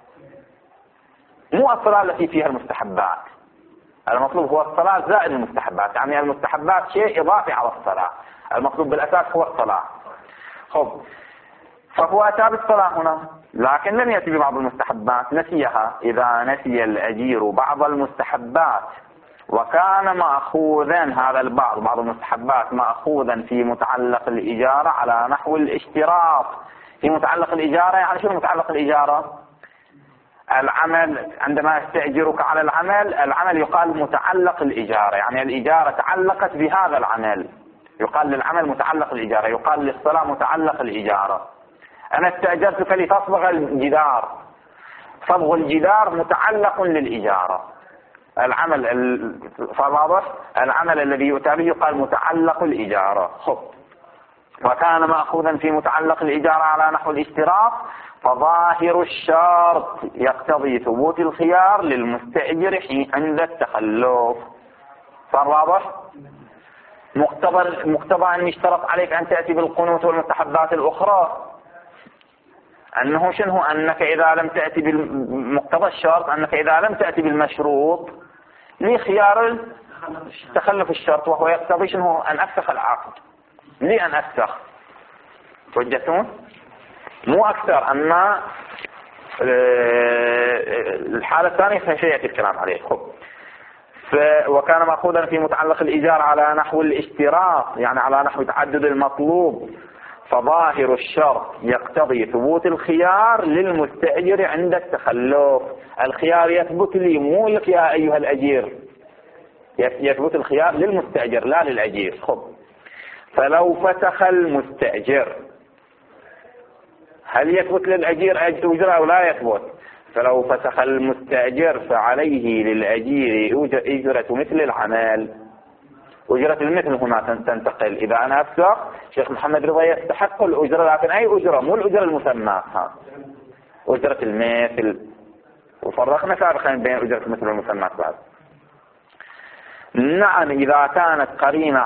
مو الصلاة التي فيها المستحبات. المطلوب هو الصلاة زائد المستحبات، يعني المستحبات شيء إضافي على الصلاة، المطلوب بالأساس هو الصلاة. خب، فهو أتى بالصلاة هنا لكن لم يأتي ببعض المستحبات، نسيها. إذا نسي الأجير بعض المستحبات وكان مأخوذا هذا بعض المستحبات مأخوذا في متعلق الإجارة على نحو الاشتراط. في متعلق الإجارة يعني شو متعلق الإجارة؟ العمل، عندما استأجرك على العمل يقال متعلق الإجارة، يعني الإجارة تعلقت بهذا العمل، يقال للعمل متعلق الإجارة. يقال للصلاة متعلق الإجارة. أنا استأجرتك لتصبغ الجدار، صبغ الجدار متعلق للإجارة. فواضح العمل الذي يؤتى به يقال متعلق الإجارة. وكان مأخوذا في متعلق الإجارة على نحو الاشتراط، فظاهر الشرط يقتضي ثبوت الخيار للمستأجر عند التخلف. صار واضح؟ مقتضى أن يشترط عليك أن تأتي بالقنوت والمستحبات الأخرى أنه شنو؟ أنك إذا لم تأتي بمقتضى الشرط أنك إذا لم تأتي بالمشروط لخيار تخلف الشرط، وهو يقتضي شنو؟ أن أفسخ العقد. لي أن أفسخ، توجهتون؟ مو أكثر. أما الحالة الثانية فسيأتي الكلام عليه. وكان مأخوذا في متعلق الإيجار على نحو الاشتراط، يعني على نحو تعدد المطلوب، فظاهر الشرط يقتضي ثبوت الخيار للمستأجر عند التخلف. الخيار يثبت لي، مو لك يا أيها الأجير، يثبت الخيار للمستأجر لا للأجير. فلو فسخ المستأجر، هل يثبت للأجير أجرة أو لا يثبت؟ فلو فسخ المستأجر فعليه للأجير أجرة مثل العمل. أجرة المثل هنا تنتقل. إذا أنا أفسخ شيخ محمد رضا يستحق الأجرة، لكن أي أجرة؟ مو الأجرة المسمى، أجرة المثل. وفرقنا سابقا بين أجرة المثل والمسمى بعد. نعم إذا كانت قرينة.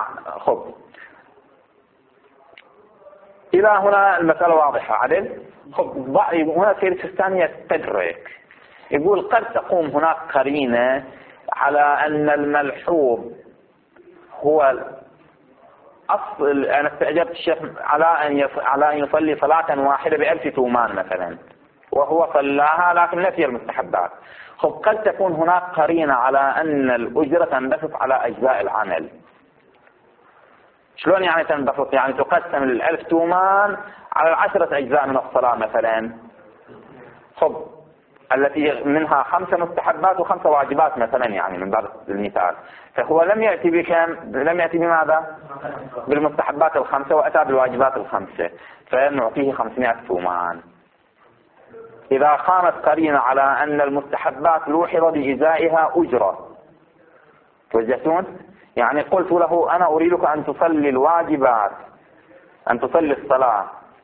إلى هنا المسألة واضحة عدل. هنا سيد السيستاني يستدرك، يقول قد تقوم هناك قرينة على أن الملحوظ هو أصل. أنا استأجرت الشيخ على أن يصلي صلاة واحدة ب1000 تومان مثلا، وهو صلاها لكن نسي المستحبات. قد تكون هناك قرينة على أن الأجرة تنبسط على أجزاء العمل. شلون يعني تنبسط؟ يعني تقسم 1000 تومان على 10 أجزاء من الصلاة مثلا، التي منها 5 مستحبات و5 واجبات مثلا، يعني من باب المثال. فهو لم يأتي لم يأتي بماذا؟ بالمستحبات 5 وأتى بالواجبات 5، فنعطيه 500 تومان. إذا قامت قرينة على أن المستحبات لوحظ بإجزائها أجرة، توجهتون؟ يعني قلت له أنا أريدك أن تصلي الواجبات، أن تصلي الصلاة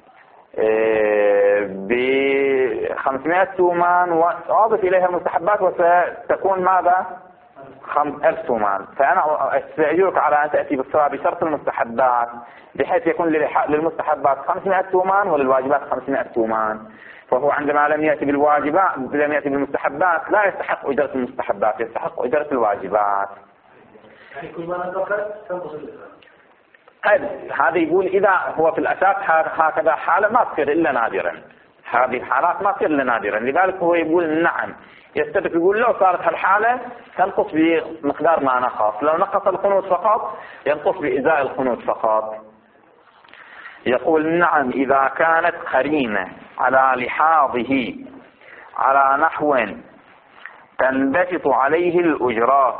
ب500 تومان وأضف إليها المستحبات وستكون ماذا؟ 1000 تومان. فأنا أستأجرك على أن تأتي بالصلاة بشرط المستحبات، بحيث يكون للمستحبات 500 تومان وللواجبات 500 تومان. فهو عندما لم يأتي بالواجبات، لم يأتي بالمستحبات، لا يستحق أجرة المستحبات، يستحق أجرة الواجبات. يعني كل ما نذكر تنقص هذا يقول إذا هو في الأساس هكذا حالة ما تصير إلا نادرا، هذه الحالات ما تصير إلا نادرا. لذلك هو يقول نعم يستدرك، يقول لو صارت هالحالة تنقص بمقدار ما نقص، لو نقص القنوت فقط ينقص بإزاء القنوت فقط. يقول نعم إذا كانت قرينة على لحاظه على نحو تنبسط عليه الأجرات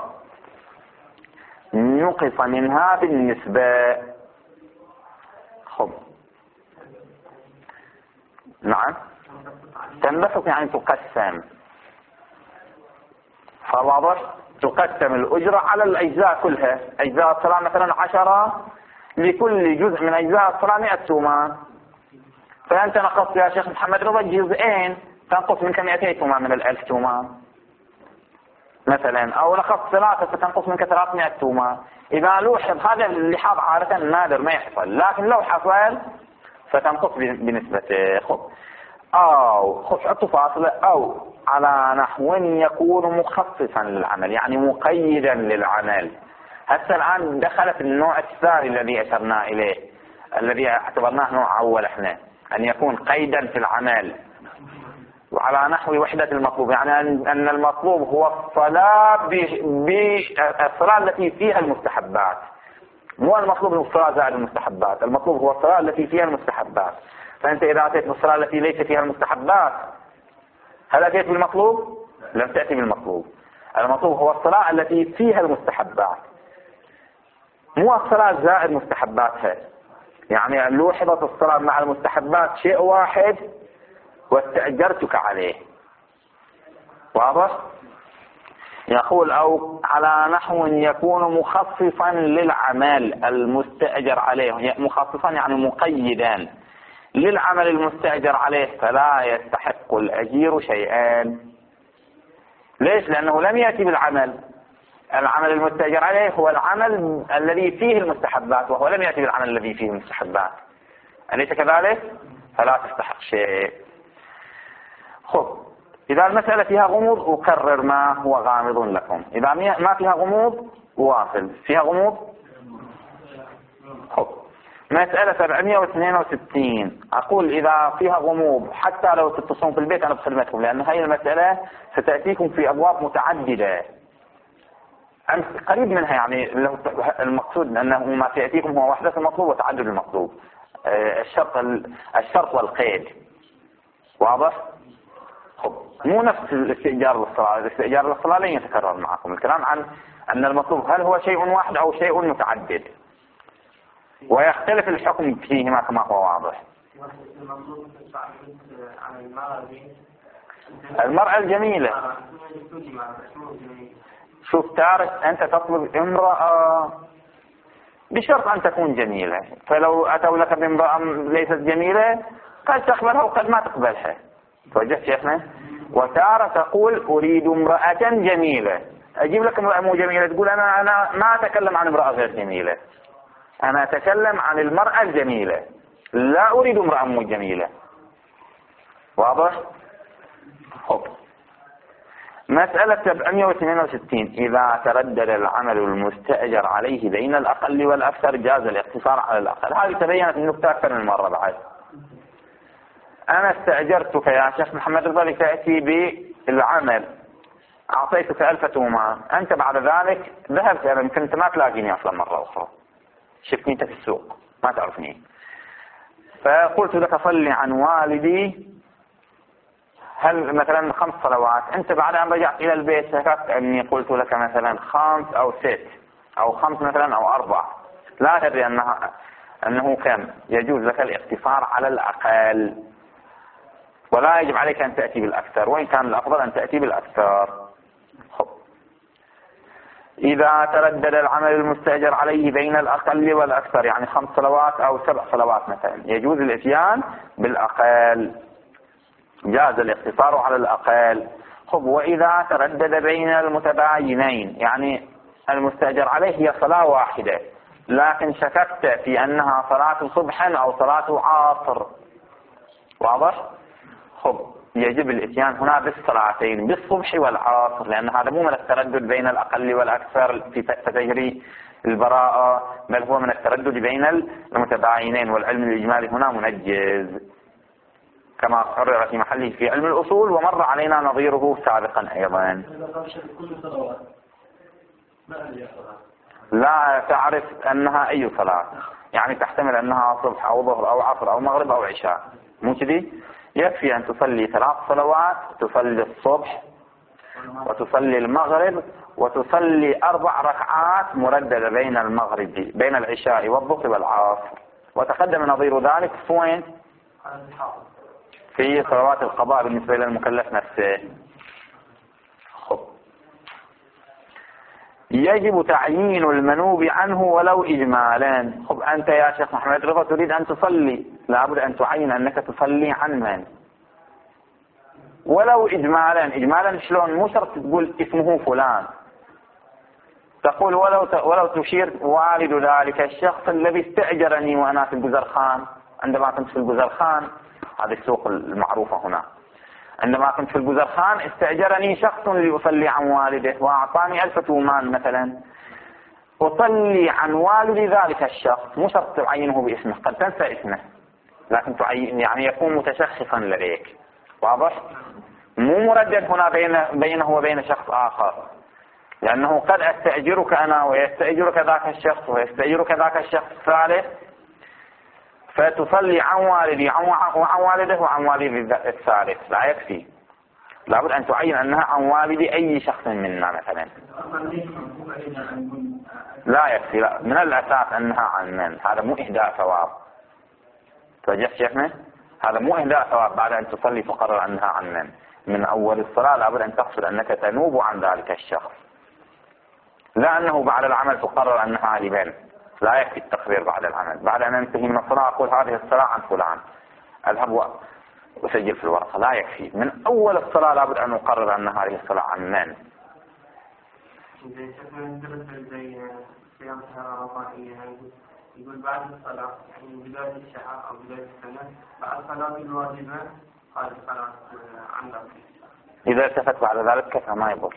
نقص منها بالنسبة. نعم تنبسط يعني تقسم، فواضح؟ تقسم الأجرة على الأجزاء كلها. أجزاء الصلاة مثلا 10، لكل جزء من أجزاء الصلاة 100 تومان. فأنت نقصت يا شيخ محمد رضا جزئين، تنقص منك 200 تومان من 1000 تومان مثلا، أو نقصت 3 فتنقص منك 300 تومان. إذا لوحظ هذا اللحاظ عادة نادر ما يحصل، لكن لو حصل فتنقص بنسبته. أو حطوا فاصلة أو على نحو يكون مخصصا للعمل، يعني مقيدا للعمل. هسه الآن دخلت النوع الثاني الذي أشرنا إليه، الذي اعتبرناه نوع أول احنا، أن يكون قيدا في العمل وعلى نحو وحدة المطلوب، يعني أن المطلوب هو الصلاة بالصلاة التي فيها المستحبات، مو المطلوب هو الصلاة زائد المستحبات، المطلوب هو الصلاة التي فيها المستحبات. فأنت إذا أتيت بالصلاة التي ليس فيها المستحبات، هل أتيت بالمطلوب؟ لم تأتي بالمطلوب. المطلوب هو الصلاة التي فيها المستحبات، مو الصلاة زائد مستحباتها. يعني لوحظت الصلاة مع المستحبات شيء واحد واستأجرتك عليه، واضح؟ يقول أو على نحو يكون مخصصا للعمل المستأجر عليه، مخصصا يعني مقيدا للعمل المستأجر عليه، فلا يستحق الأجير شيئا. ليش؟ لأنه لم يأتي بالعمل. العمل المستأجر عليه هو العمل الذي فيه المستحبات، وهو لم يأتي بالعمل الذي فيه المستحبات، أليس كذلك؟ فلا تستحق شيء. خب، إذا المسألة فيها غموض أكرر ما هو غامض لكم، إذا ما فيها غموض واصل. فيها غموض؟ خب، مسألة 762 أقول إذا فيها غموض حتى لو تتصلون في البيت أنا بخدمتكم، لأن هذه المسألة ستأتيكم في أبواب متعددة قريب منها، يعني المقصود أنه ما سيأتيكم هو وحدة المطلوب وتعدد المطلوب، الشرط والقيد. واضح؟ خب، مو نفس الاستئجار للصلاة. الاستئجار للصلاة لن يتكرر معكم. الكلام عن أن المطلوب هل هو شيء واحد أو شيء متعدد، ويختلف الحكم فيهما كما هو واضح. المرأة الجميلة، شوف تعرف أنت تطلب امرأة بشرط أن تكون جميلة، فلو أتوا لك بامرأة ليست جميلة قد تقبلها وقد ما تقبلها. توجهت شيخنا؟ وتارة تقول أريد امرأة جميلة، أجيب لك امرأة مو جميلة تقول أنا ما أتكلم عن امرأة غير جميلة، أنا أتكلم عن المرأة الجميلة، لا أريد امرأة مو جميلة. واضح؟ خب، مسألة 762 إذا تردد العمل المستأجر عليه بين الأقل والأكثر جاز الاقتصار على الأقل. هذه تبينت النكتة أكثر من مرة بعد. أنا استأجرتك يا شيخ محمد رضا لتأتي بالعمل، أعطيتك 1000 تومان، أنت بعد ذلك ذهبت، أنا كنت ما تلاقيني أصلا مرة أخرى، شفتني في السوق ما تعرفني، فقلت لك صلي عن والدي هل مثلا 5 صلوات، أنت بعد أن رجعت إلى البيت شككت أني قلت لك مثلا 5 أو 6 أو 5 مثلا أو 4، لا تدري أنه كم. يجوز لك الاقتصار على الأقل، ولا يجب عليك أن تأتي بالأكثر، وإن كان الأفضل أن تأتي بالأكثر. إذا تردد العمل المستأجر عليه بين الأقل والأكثر، يعني 5 صلوات أو 7 صلوات مثلا، يجوز الإتيان بالأقل، جاز الاقتصار على الأقل. خب، وإذا تردد بين المتباينين، يعني المستأجر عليه هي صلاة واحدة لكن شككت في أنها صلاة صبح أو صلاة عصر، واضح؟ خب، يجب الاتيان هنا بالصلاتين، بالصبح والعصر، لأن هذا مو من التردد بين الأقل والأكثر في تجري البراءة، بل هو من التردد بين المتباينين، والعلم الإجمالي هنا منجز كما قرر في محله في علم الأصول، ومر علينا نظيره سابقا أيضا. لا تعرف أنها أي صلاة، يعني تحتمل أنها صبح أو ظهر أو عصر أو مغرب أو عشاء، مو كذي؟ يكفي أن تصلي 3 صلوات، تصلي الصبح وتصلي المغرب وتصلي 4 ركعات مرددة بين العشاء والظهر والعصر، وتقدم نظير ذلك في وين؟ في صلوات القضاء بالنسبة للمكلف نفسه. خب، يجب تعيين المنوب عنه ولو إجمالا. خب، أنت يا شيخ محمد رضا تريد أن تصلي، لابد أن تعين أنك تصلي عن من ولو إجمالا. إجمالا شلون؟ مو شرط تقول اسمه فلان، تقول ولو تشير والد ذلك الشخص الذي استأجرني وأنا في الجزرخان، عندما كنت في الجزرخان، هذه السوق المعروفة هنا، عندما كنت في الجزرخان استأجرني شخص ليصلي عن والده وأعطاني 1000 تومان مثلا، أصلي عن والد ذلك الشخص، مو شرط تعينه باسمه، قد تنسى اسمه لكن تعين يعني يكون متشخصا لديك. واضح؟ مو مردد هنا بينه وبين شخص آخر، لأنه قد أستأجرك أنا ويستأجرك ذاك الشخص ويستأجرك ذاك الشخص الثالث، فتصلي عن والدي وعن والده وعن والدي الثالث، لا يكفي، لابد أن تعين أنها عن والدي أي شخص منا مثلا. لا يكفي، لا، من الأساس أنها عن من، هذا مو إهداء ثواب. توجه شيخنا؟ هذا مو إهداء ثواب بعد أن تصلي تقرر أنها عن من أول الصلاة، لابد أن تقصد أنك تنوب عن ذلك الشخص. لا أنه بعد العمل تقرر أنها لمن. لا يكفي التقرير بعد العمل. بعد أن أنتهي من الصلاة أقول هذه الصلاة عن فلان، أذهب وأسجل في الورقة. لا يكفي، من أول الصلاة لابد أن نقرر أن هذه الصلاة عن من. زي صيام شهر رمضان يقول بعد الصلاة يعني بداية الشهر أو بداية السنة بعد صلاة الواجبة هذه الصلاة عندك. إذا التفت بعد ذلك كفى ما يضر.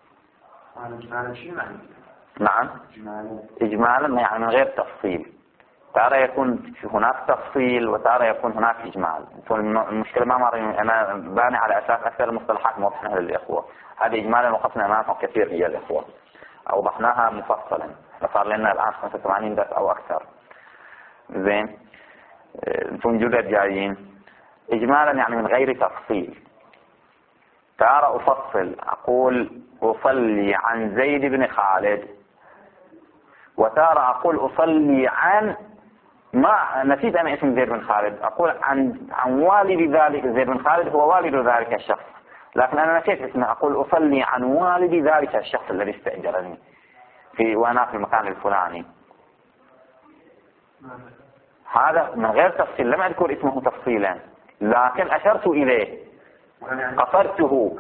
نعم إجمالا يعني من غير تفصيل. ترى يكون هناك تفصيل وترى يكون هناك إجمال. المشكلة ما مرة أنا باني على أساس أكثر المصطلحات موضحناها للإخوة. هذه إجمالا وقفنا أمامهم كثير هي الإخوة، أوضحناها مفصلا. صار لنا الآن 85 درس أو أكثر. زين انتم جدد جايين. إجمالا يعني من غير تفصيل. ترى أفصل أقول أصلي عن زيد بن خالد، وترى أقول أصلي عن ما نسيت أنا اسم زيد بن خالد، أقول عن والد ذلك. زيد بن خالد هو والد ذلك الشخص، لكن أنا نسيت اسمه. أقول أصلي عن والد ذلك الشخص الذي استأجرني وأنا في المكان الفلاني. هذا من غير تفصيل، لم أذكر اسمه تفصيلا لكن أشرت إليه قصرته.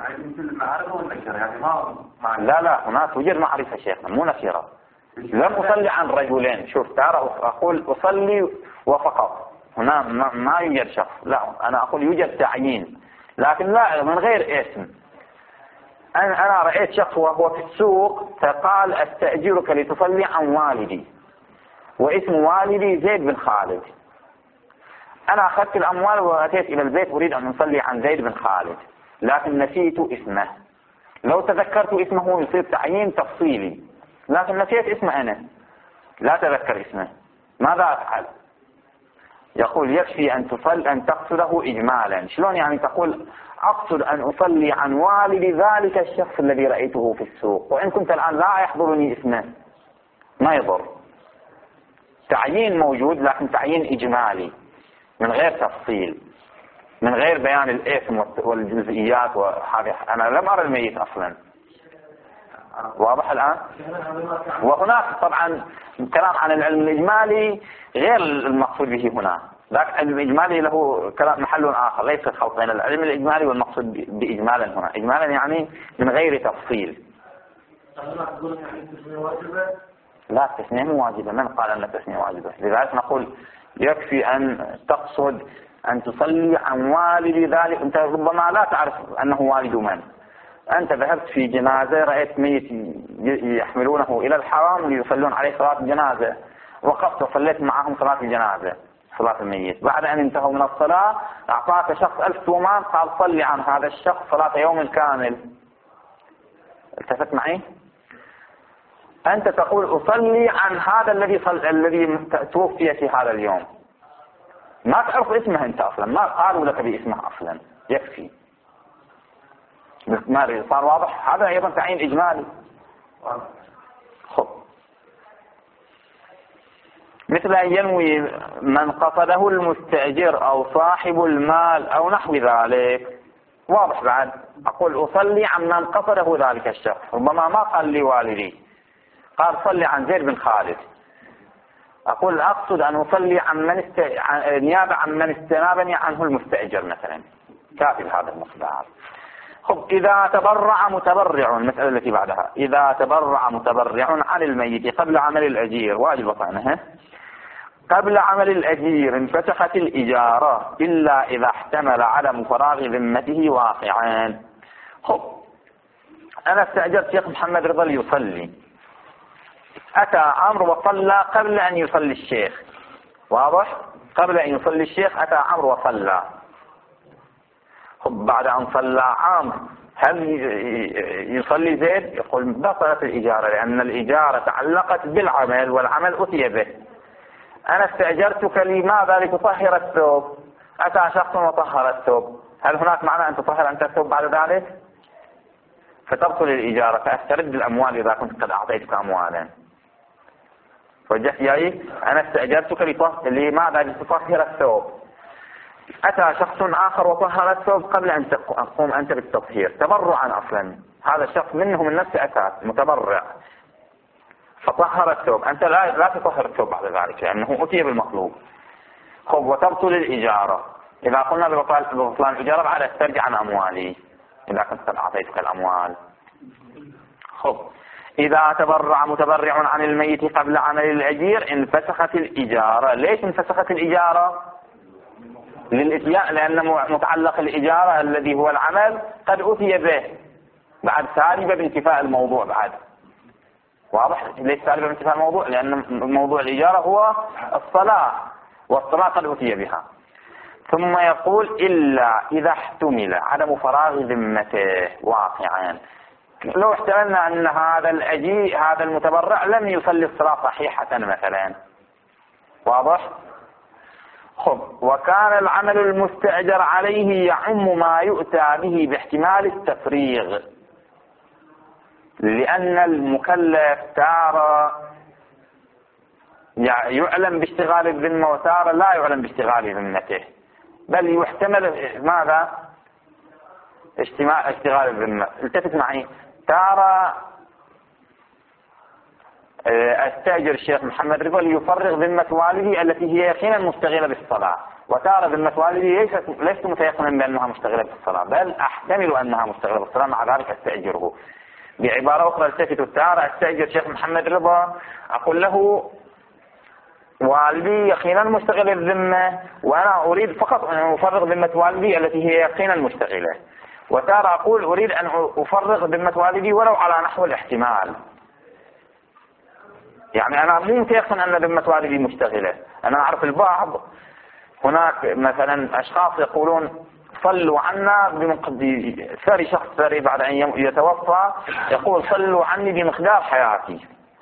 لا هناك توجد معرفة شيخنا مو نكرة. لم أصلي عن رجلين. شوف ترى أقول أصلي وفقط، هنا ما يوجد شخص. لا أنا أقول يوجد تعيين لكن لا من غير اسم. أنا رأيت شخص وهو في السوق فقال أستأجرك لتصلي عن والدي، واسم والدي زيد بن خالد. أنا أخذت الأموال وأتيت إلى البيت أريد أن أصلي عن زيد بن خالد لكن نسيت اسمه. لو تذكرت اسمه يصير تعيين تفصيلي، لكن نسيت اسمه أنا لا تذكر اسمه. ماذا أفعل؟ يقول يكفي أن تقصده إجمالا. شلون يعني تقول أقصد أن أصلي عن والد ذلك الشخص الذي رأيته في السوق وإن كنت الآن لا يحضرني اسمه؟ ما يضر. تعيين موجود لكن تعيين إجمالي من غير تفصيل، من غير بيان الاسم والجزئيات. وهذه أنا لم أرى الميت أصلا. واضح الآن؟ وهناك طبعا كلام عن العلم الإجمالي غير المقصود به هنا. لكن العلم الإجمالي له كلام محل آخر، ليس خلط بين العلم الإجمالي والمقصود بإجمالا هنا. إجمالا يعني من غير تفصيل. لا التسمية مو واجبة. من قال أن التسمية واجبة؟ لذلك نقول يكفي أن تقصد أن تصلي عن والد ذلك. أنت ربما لا تعرف أنه والد من. أنت ذهبت في جنازة رأيت ميت يحملونه إلى الحرام ليصلون عليه صلاة الجنازة، وقفت وصليت معهم صلاة الجنازة صلاة الميت. بعد أن انتهوا من الصلاة أعطاك شخص 1000 تومان قال صلي عن هذا الشخص صلاة يوم كامل. التفت معي؟ أنت تقول أصلي عن هذا الذي توفي في هذا اليوم. ما تعرف اسمه أنت أصلا، ما قالوا لك باسمه أصلا. يكفي. ما صار واضح؟ هذا أيضا تعيين إجمالي. خب مثل أن ينوي من قصده المستأجر أو صاحب المال أو نحو ذلك. واضح بعد. أقول أصلي عن من قصده ذلك الشخص. ربما ما قال لي والدي، قال صلي عن زيد بن خالد. أقول أقصد أن أصلي نيابة عن من استنابني عنه المستأجر مثلا. كافي هذا المقدار. خب إذا تبرع متبرع، المسألة التي بعدها، إذا تبرع متبرع عن الميت قبل عمل الأجير، واجب وطعنه، قبل عمل الأجير انفتحت الإجارة إلا إذا احتمل عدم فراغ ذمته واقعا. خب أنا استأجرت شيخ محمد رضا ليصلي، أتى عمرو وصلى قبل أن يصلي الشيخ. واضح؟ قبل أن يصلي الشيخ أتى عمرو وصلى. بعد أن صلى عمرو هل يصلي زيد؟ يقول بطلت الإجارة لأن الإجارة تعلقت بالعمل والعمل أتي به. أنا استأجرتك لماذا؟ لتطهر الثوب. أتى شخص وطهر الثوب، هل هناك معنى أن تطهر أنت الثوب بعد ذلك؟ فتبطل الإجارة، فأسترد الأموال إذا كنت قد أعطيتك أموالا. وجهت جاي؟ أنا استأجرتك لماذا؟ لتطهر الثوب. أتى شخص آخر وطهر الثوب قبل أن تقوم أنت بالتطهير، تبرعا أصلا. هذا الشخص منهم النفس أتى متبرع. طهر الثوب، أنت لا تطهر الثوب بعد ذلك لأنه أتي بالمطلوب. خب وتبطل الإجارة، إذا قلنا ببطلان الإجارة بعد استرجع عن أموالي إذا كنت أعطيتك الأموال. خب إذا تبرع متبرع عن الميت قبل عمل الأجير انفسخت الإجارة. ليش انفسخت الإجارة؟ للإتيان، لأن متعلق الإجارة الذي هو العمل قد أتي به بعد سالبة بانتفاء الموضوع بعد. واضح؟ ليش سالبة بانتفاء الموضوع؟ لأن موضوع الإجارة هو الصلاة، والصلاة قد أتي بها. ثم يقول إلا إذا احتمل عدم فراغ ذمته واقعا. لو احتملنا أن هذا المتبرع لم يصلي الصلاة صحيحة مثلا، واضح؟ خب وكان العمل المستأجر عليه يعم ما يؤتى به باحتمال التفريغ، لأن المكلف تارة يعلم باشتغال الذمة وتارة لا يعلم باشتغال ذمته، بل يحتمل ماذا؟ اشتغال الذمة. التفت معي، تارة استأجر الشيخ محمد رضا ليفرغ ذمة والدي التي هي يقينا مشتغلة بالصلاة، وتارة ذمة والدي ليست متيقنا بأنها مشتغلة بالصلاة، بل أحتمل أنها مشتغلة بالصلاة، مع ذلك استأجره. بعبارة أخرى التفت، التارة استأجر الشيخ محمد رضا أقول له والدي يقينا مشتغل الذمة وأنا أريد فقط أن أفرغ ذمة والدي التي هي يقينا مشتغلة، وتارة أقول أريد أن أفرغ ذمة والدي ولو على نحو الاحتمال. يعني أنا مو متيقن أن ذمة والدي مشتغلة، أنا أعرف البعض هناك مثلا أشخاص يقولون صلوا عنا ثري شخص ثري بعد أن يتوفى يقول صلوا عني بمقدار حياتي.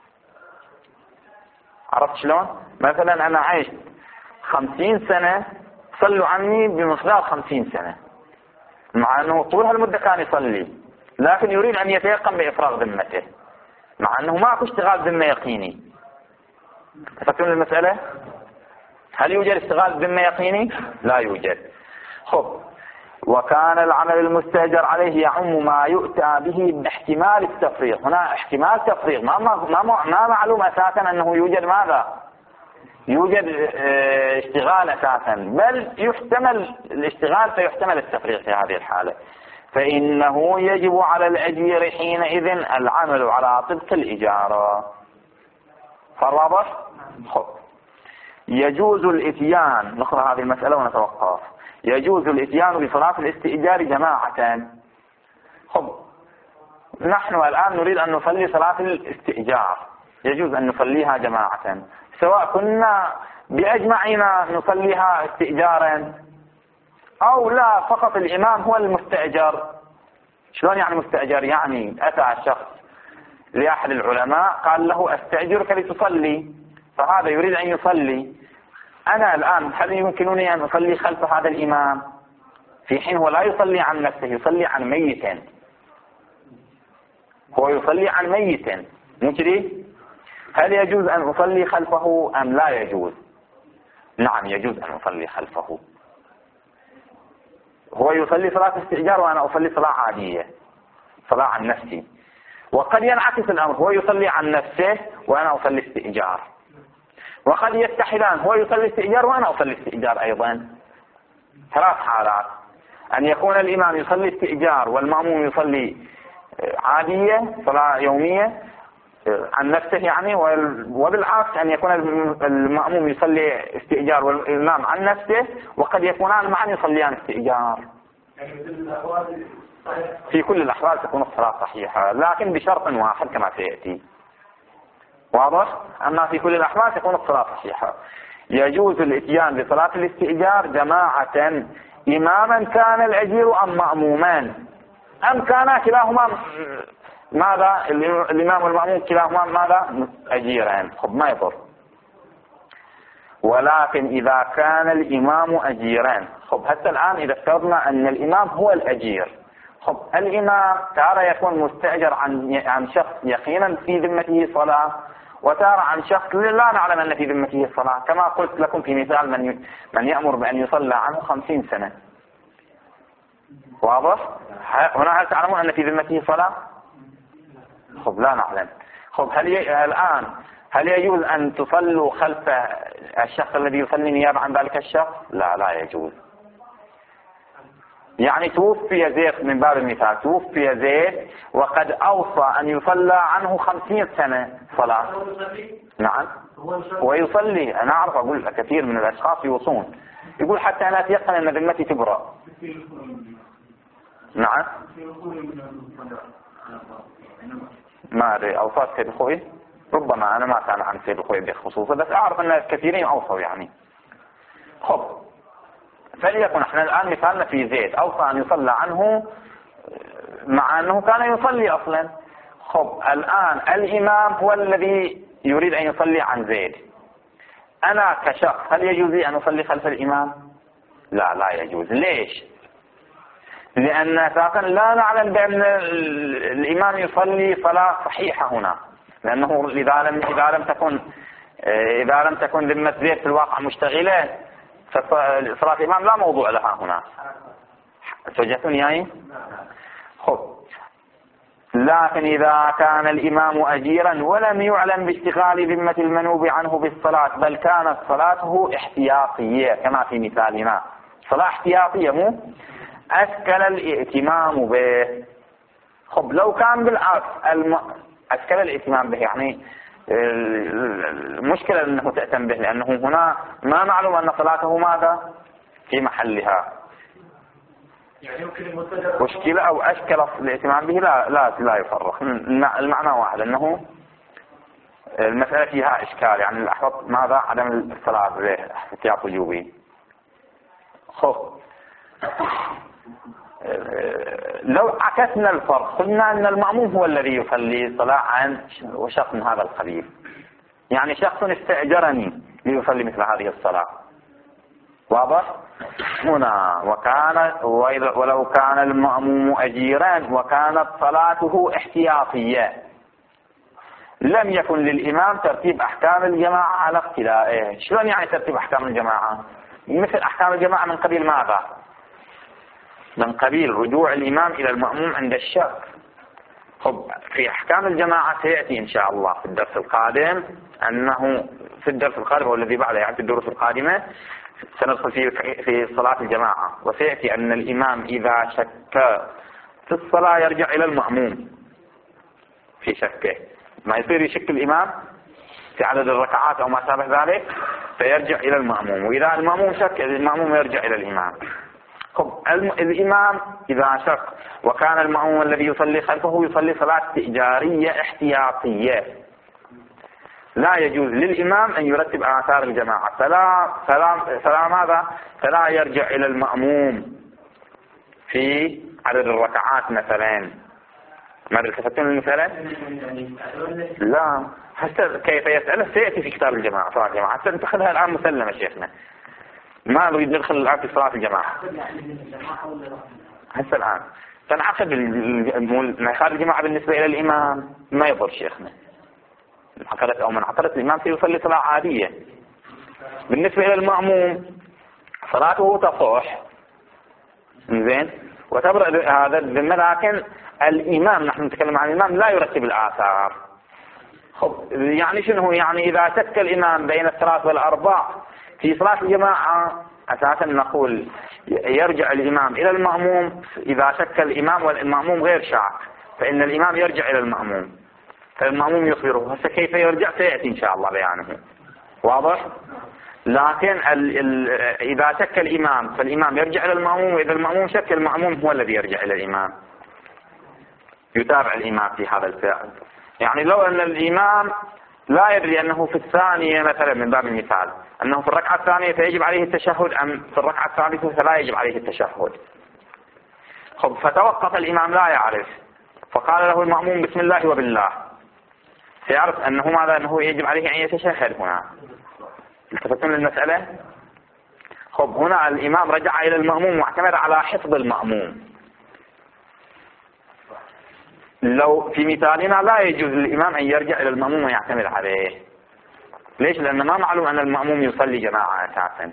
عرفت شلون؟ مثلا أنا عشت 50 سنة، صلوا عني بمقدار 50 سنة، مع أنه طول هالمدة كان يصلي، لكن يريد أن يتيقن بإفراغ ذمته مع أنه ما اشتغال ذمة يقيني. تفكرون المسألة؟ هل يوجد اشتغال ذمة يقيني؟ لا يوجد. خب وكان العمل المستأجر عليه يعم ما يؤتى به باحتمال التفريغ. هنا احتمال تفريغ، ما معلوم أساسا أنه يوجد ماذا؟ يوجد اشتغال أساسا، بل يحتمل الاشتغال فيحتمل التفريغ في هذه الحالة، فإنه يجب على الأجير حينئذ العمل على طبق الإجارة. فالواضح؟ خب يجوز الاتيان، نقرأ هذه المسألة ونتوقف. يجوز الاتيان بصلاة الاستئجار جماعة. خب نحن الآن نريد أن نصلي صلاة الاستئجار، يجوز أن نصليها جماعة، سواء كنا بأجمعنا نصليها استئجارا أو لا، فقط الإمام هو المستأجر. شلون يعني مستأجر؟ يعني أتى الشخص لأحد العلماء قال له أستأجرك لتصلي، فهذا يريد أن يصلي. أنا الآن هل يمكنني أن أصلي خلف هذا الإمام في حين هو لا يصلي عن نفسه، يصلي عن ميت، هو يصلي عن ميت مجري؟ هل يجوز أن أصلي خلفه أم لا يجوز؟ نعم يجوز أن أصلي خلفه. هو يصلي صلاة استئجار وأنا أصلي صلاة عادية، صلاة عن نفسي. وقد ينعكس الأمر، هو يصلي عن نفسه وأنا أصلي استئجار، وقد يتحدان، هو يصلي استئجار وأنا أصلي استئجار أيضا. ثلاث حالات: أن يكون الإمام يصلي استئجار والمأموم يصلي عادية صلاة يومية عن نفسه يعني، وبالعكس أن يكون المأموم يصلي استئجار والإمام عن نفسه، وقد يكونان معا يصليان استئجار. في كل الأحوال تكون الصلاة صحيحة، لكن بشرط واحد كما سيأتي. واضح؟ أما في كل الأحوال تكون الصلاة صحيحة. يجوز الاتيان بصلاة الاستئجار جماعة، إماما كان الأجير أم مأمومان، أم كان كلاهما ماذا؟ الإمام والمأموم كلاهما ماذا؟ أجيران. خب ما يضر. ولكن إذا كان الإمام أجيران، خب حتى الآن إذا افترضنا أن الإمام هو الأجير، خب الإمام تارة يكون مستأجر عن شخص يقينا في ذمته صلاة، وتارة عن شخص لا نعلم أن في ذمته صلاة، كما قلت لكم في مثال من يأمر بأن يصلى عنه 50 سنة. واضح؟ هنا هل تعلمون أن في ذمته صلاة؟ خب لا نعلم. خب الآن هل يجوز أن تصلوا خلف الشخص الذي يصلي نيابة عن ذلك الشخص؟ لا يجوز. يعني توفي زيد، من باب المثال توفي زيد وقد أوصى أن يصلى عنه 50 سنة صلاة. نعم ويصلي. أنا أعرف، أقول كثير من الأشخاص يوصون، يقول حتى أنا أتيقن أن ذمتي تبرأ. نعم ما أدري أوصاف سيد الخوي، ربما أنا ما كان عن سيد الخوي بخصوصه، بس أعرف أن كثيرين أوصوا يعني. خب فليكن احنا الآن مثالنا في زيد أوصى أن يصلى عنه مع أنه كان يصلي أصلا. خب الآن الإمام هو الذي يريد أن يصلي عن زيد، أنا كشخص هل يجوز أن أصلي خلف الإمام؟ لا يجوز. ليش؟ لأن أساسا لا نعلم بأن الإمام يصلي صلاة صحيحة هنا، لأنه إذا لم تكن ذمة زيد في الواقع مشتغلة فصلاة الإمام لا موضوع لها هنا. توجهتني يعني؟ خب لكن إذا كان الإمام أجيرا ولم يعلم باشتغال ذمة المنوب عنه بالصلاة، بل كانت صلاته احتياطية كما في مثالنا، صلاة احتياطية مو أشكل الائتمام به. خب لو كان بالعكس أشكل الائتمام به، يعني المشكلة أنه تأتم به، لأنه هنا ما معلوم أن صلاته ماذا في محلها. مشكلة أو أشكل الائتمام به لا يفرق، المعنى واحد، أنه المسألة فيها إشكال، يعني الأحوط ماذا عدم الصلاة به احتياط وجوبي. خب لو عكسنا الفرق قلنا أن المأموم هو الذي يصلي صلاة عن شخص من هذا القبيل، يعني شخص استأجرني ليصلي مثل هذه الصلاة، واضح؟ هنا ولو كان المأموم أجيرا وكانت صلاته احتياطية لم يكن للإمام ترتيب أحكام الجماعة على اقتدائه. شلون يعني ترتيب أحكام الجماعة؟ مثل أحكام الجماعة من قبيل ماذا؟ من قبيل رجوع الإمام إلى المأموم عند الشك. خب في أحكام الجماعة سيأتي إن شاء الله في الدرس القادم، أنه في الدرس القادم والذي بعده يعني في الدروس القادمة سندخل في صلاة الجماعة، وسيأتي أن الإمام إذا شك في الصلاة يرجع إلى المأموم في شكه، ما يصير يشك الإمام في عدد الركعات أو ما شابه ذلك فيرجع إلى المأموم، وإذا المأموم شك المأموم يرجع إلى الإمام. خب الإمام إذا شك وكان المأموم الذي يصلي خلفه يصلي صلاة استئجارية احتياطية، لا يجوز للإمام أن يرتب آثار الجماعة، فلا يرجع إلى المأموم في عدد الركعات مثلا. ما التفتون المسألة؟ لا حتى كيف يسأله سيأتي في كتاب الجماعة صلاة الجماعة، حتى نتخذها الآن مسلمة شيخنا، ما نريد ندخل الآن في صلاة الجماعة هسه الآن تنعقد خارج الجماعة بالنسبة إلى الإمام ما يضر شيخنا، انعقدت أو من انعقدت الإمام سيصلي صلاة عادية. بالنسبة إلى المأموم صلاته تصح زين وتبرأ هذا الذمة، لكن الإمام نحن نتكلم عن الإمام لا يرتب الآثار. خب يعني شنو؟ يعني إذا شك الإمام بين الثلاث والأربع في صلاة الجماعة أساسا نقول يرجع الإمام إلى المأموم، إذا شك الإمام والمأموم غير شاك فإن الإمام يرجع إلى المأموم فالمأموم يخبره. هسه كيف يرجع سيأتي إن شاء الله بيانه، واضح؟ لكن إذا شك الإمام فالإمام يرجع إلى المأموم، وإذا المأموم شك المأموم هو الذي يرجع إلى الإمام، يتابع الإمام في هذا الفعل. يعني لو أن الإمام لا يدري أنه في الثانية مثلا من باب المثال أنه في الركعة الثانية فيجب عليه التشهد أم في الركعة الثالثة فلا يجب عليه التشهد، خب فتوقف الإمام لا يعرف فقال له المأموم بسم الله وبالله، سيعرف أنه ماذا؟ أنه يجب عليه أن يتشهد. هنا التفتون للمسألة. خب هنا الإمام رجع إلى المأموم واعتمد على حفظ المأموم. لو في مثالنا لا يجوز للإمام أن يرجع إلى المأموم ويعتمد عليه. ليش؟ لأن ما معلوم أن المأموم يصلي جماعة أساسا.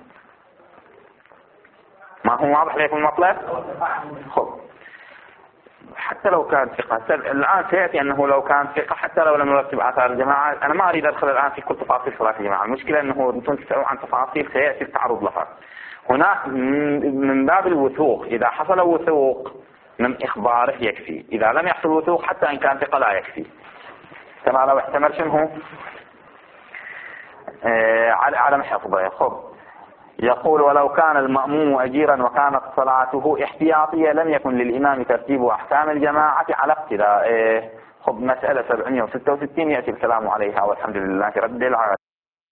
ما هو واضح لكم المطلب؟ خب حتى لو كان ثقة. الآن سيأتي أنه لو كان ثقة حتى لو لم يرتب آثار الجماعة. أنا ما أريد أدخل الآن في كل تفاصيل صلاة الجماعة، المشكلة أنه أنتم تسألون عن تفاصيل سيأتي التعرض لها. هنا من باب الوثوق، إذا حصل وثوق من إخباره يكفي، إذا لم يحصل وثوق حتى إن كان ثقة لا يكفي. كما لو احتمل شنه على حفظه. خب يقول ولو كان المأموم أجيرا وكانت صلاته احتياطية لم يكن للإمام ترتيب أحكام الجماعة على اقتدائه. خب مسألة 766 يأتي الكلام عليها والحمد لله رب العالمين.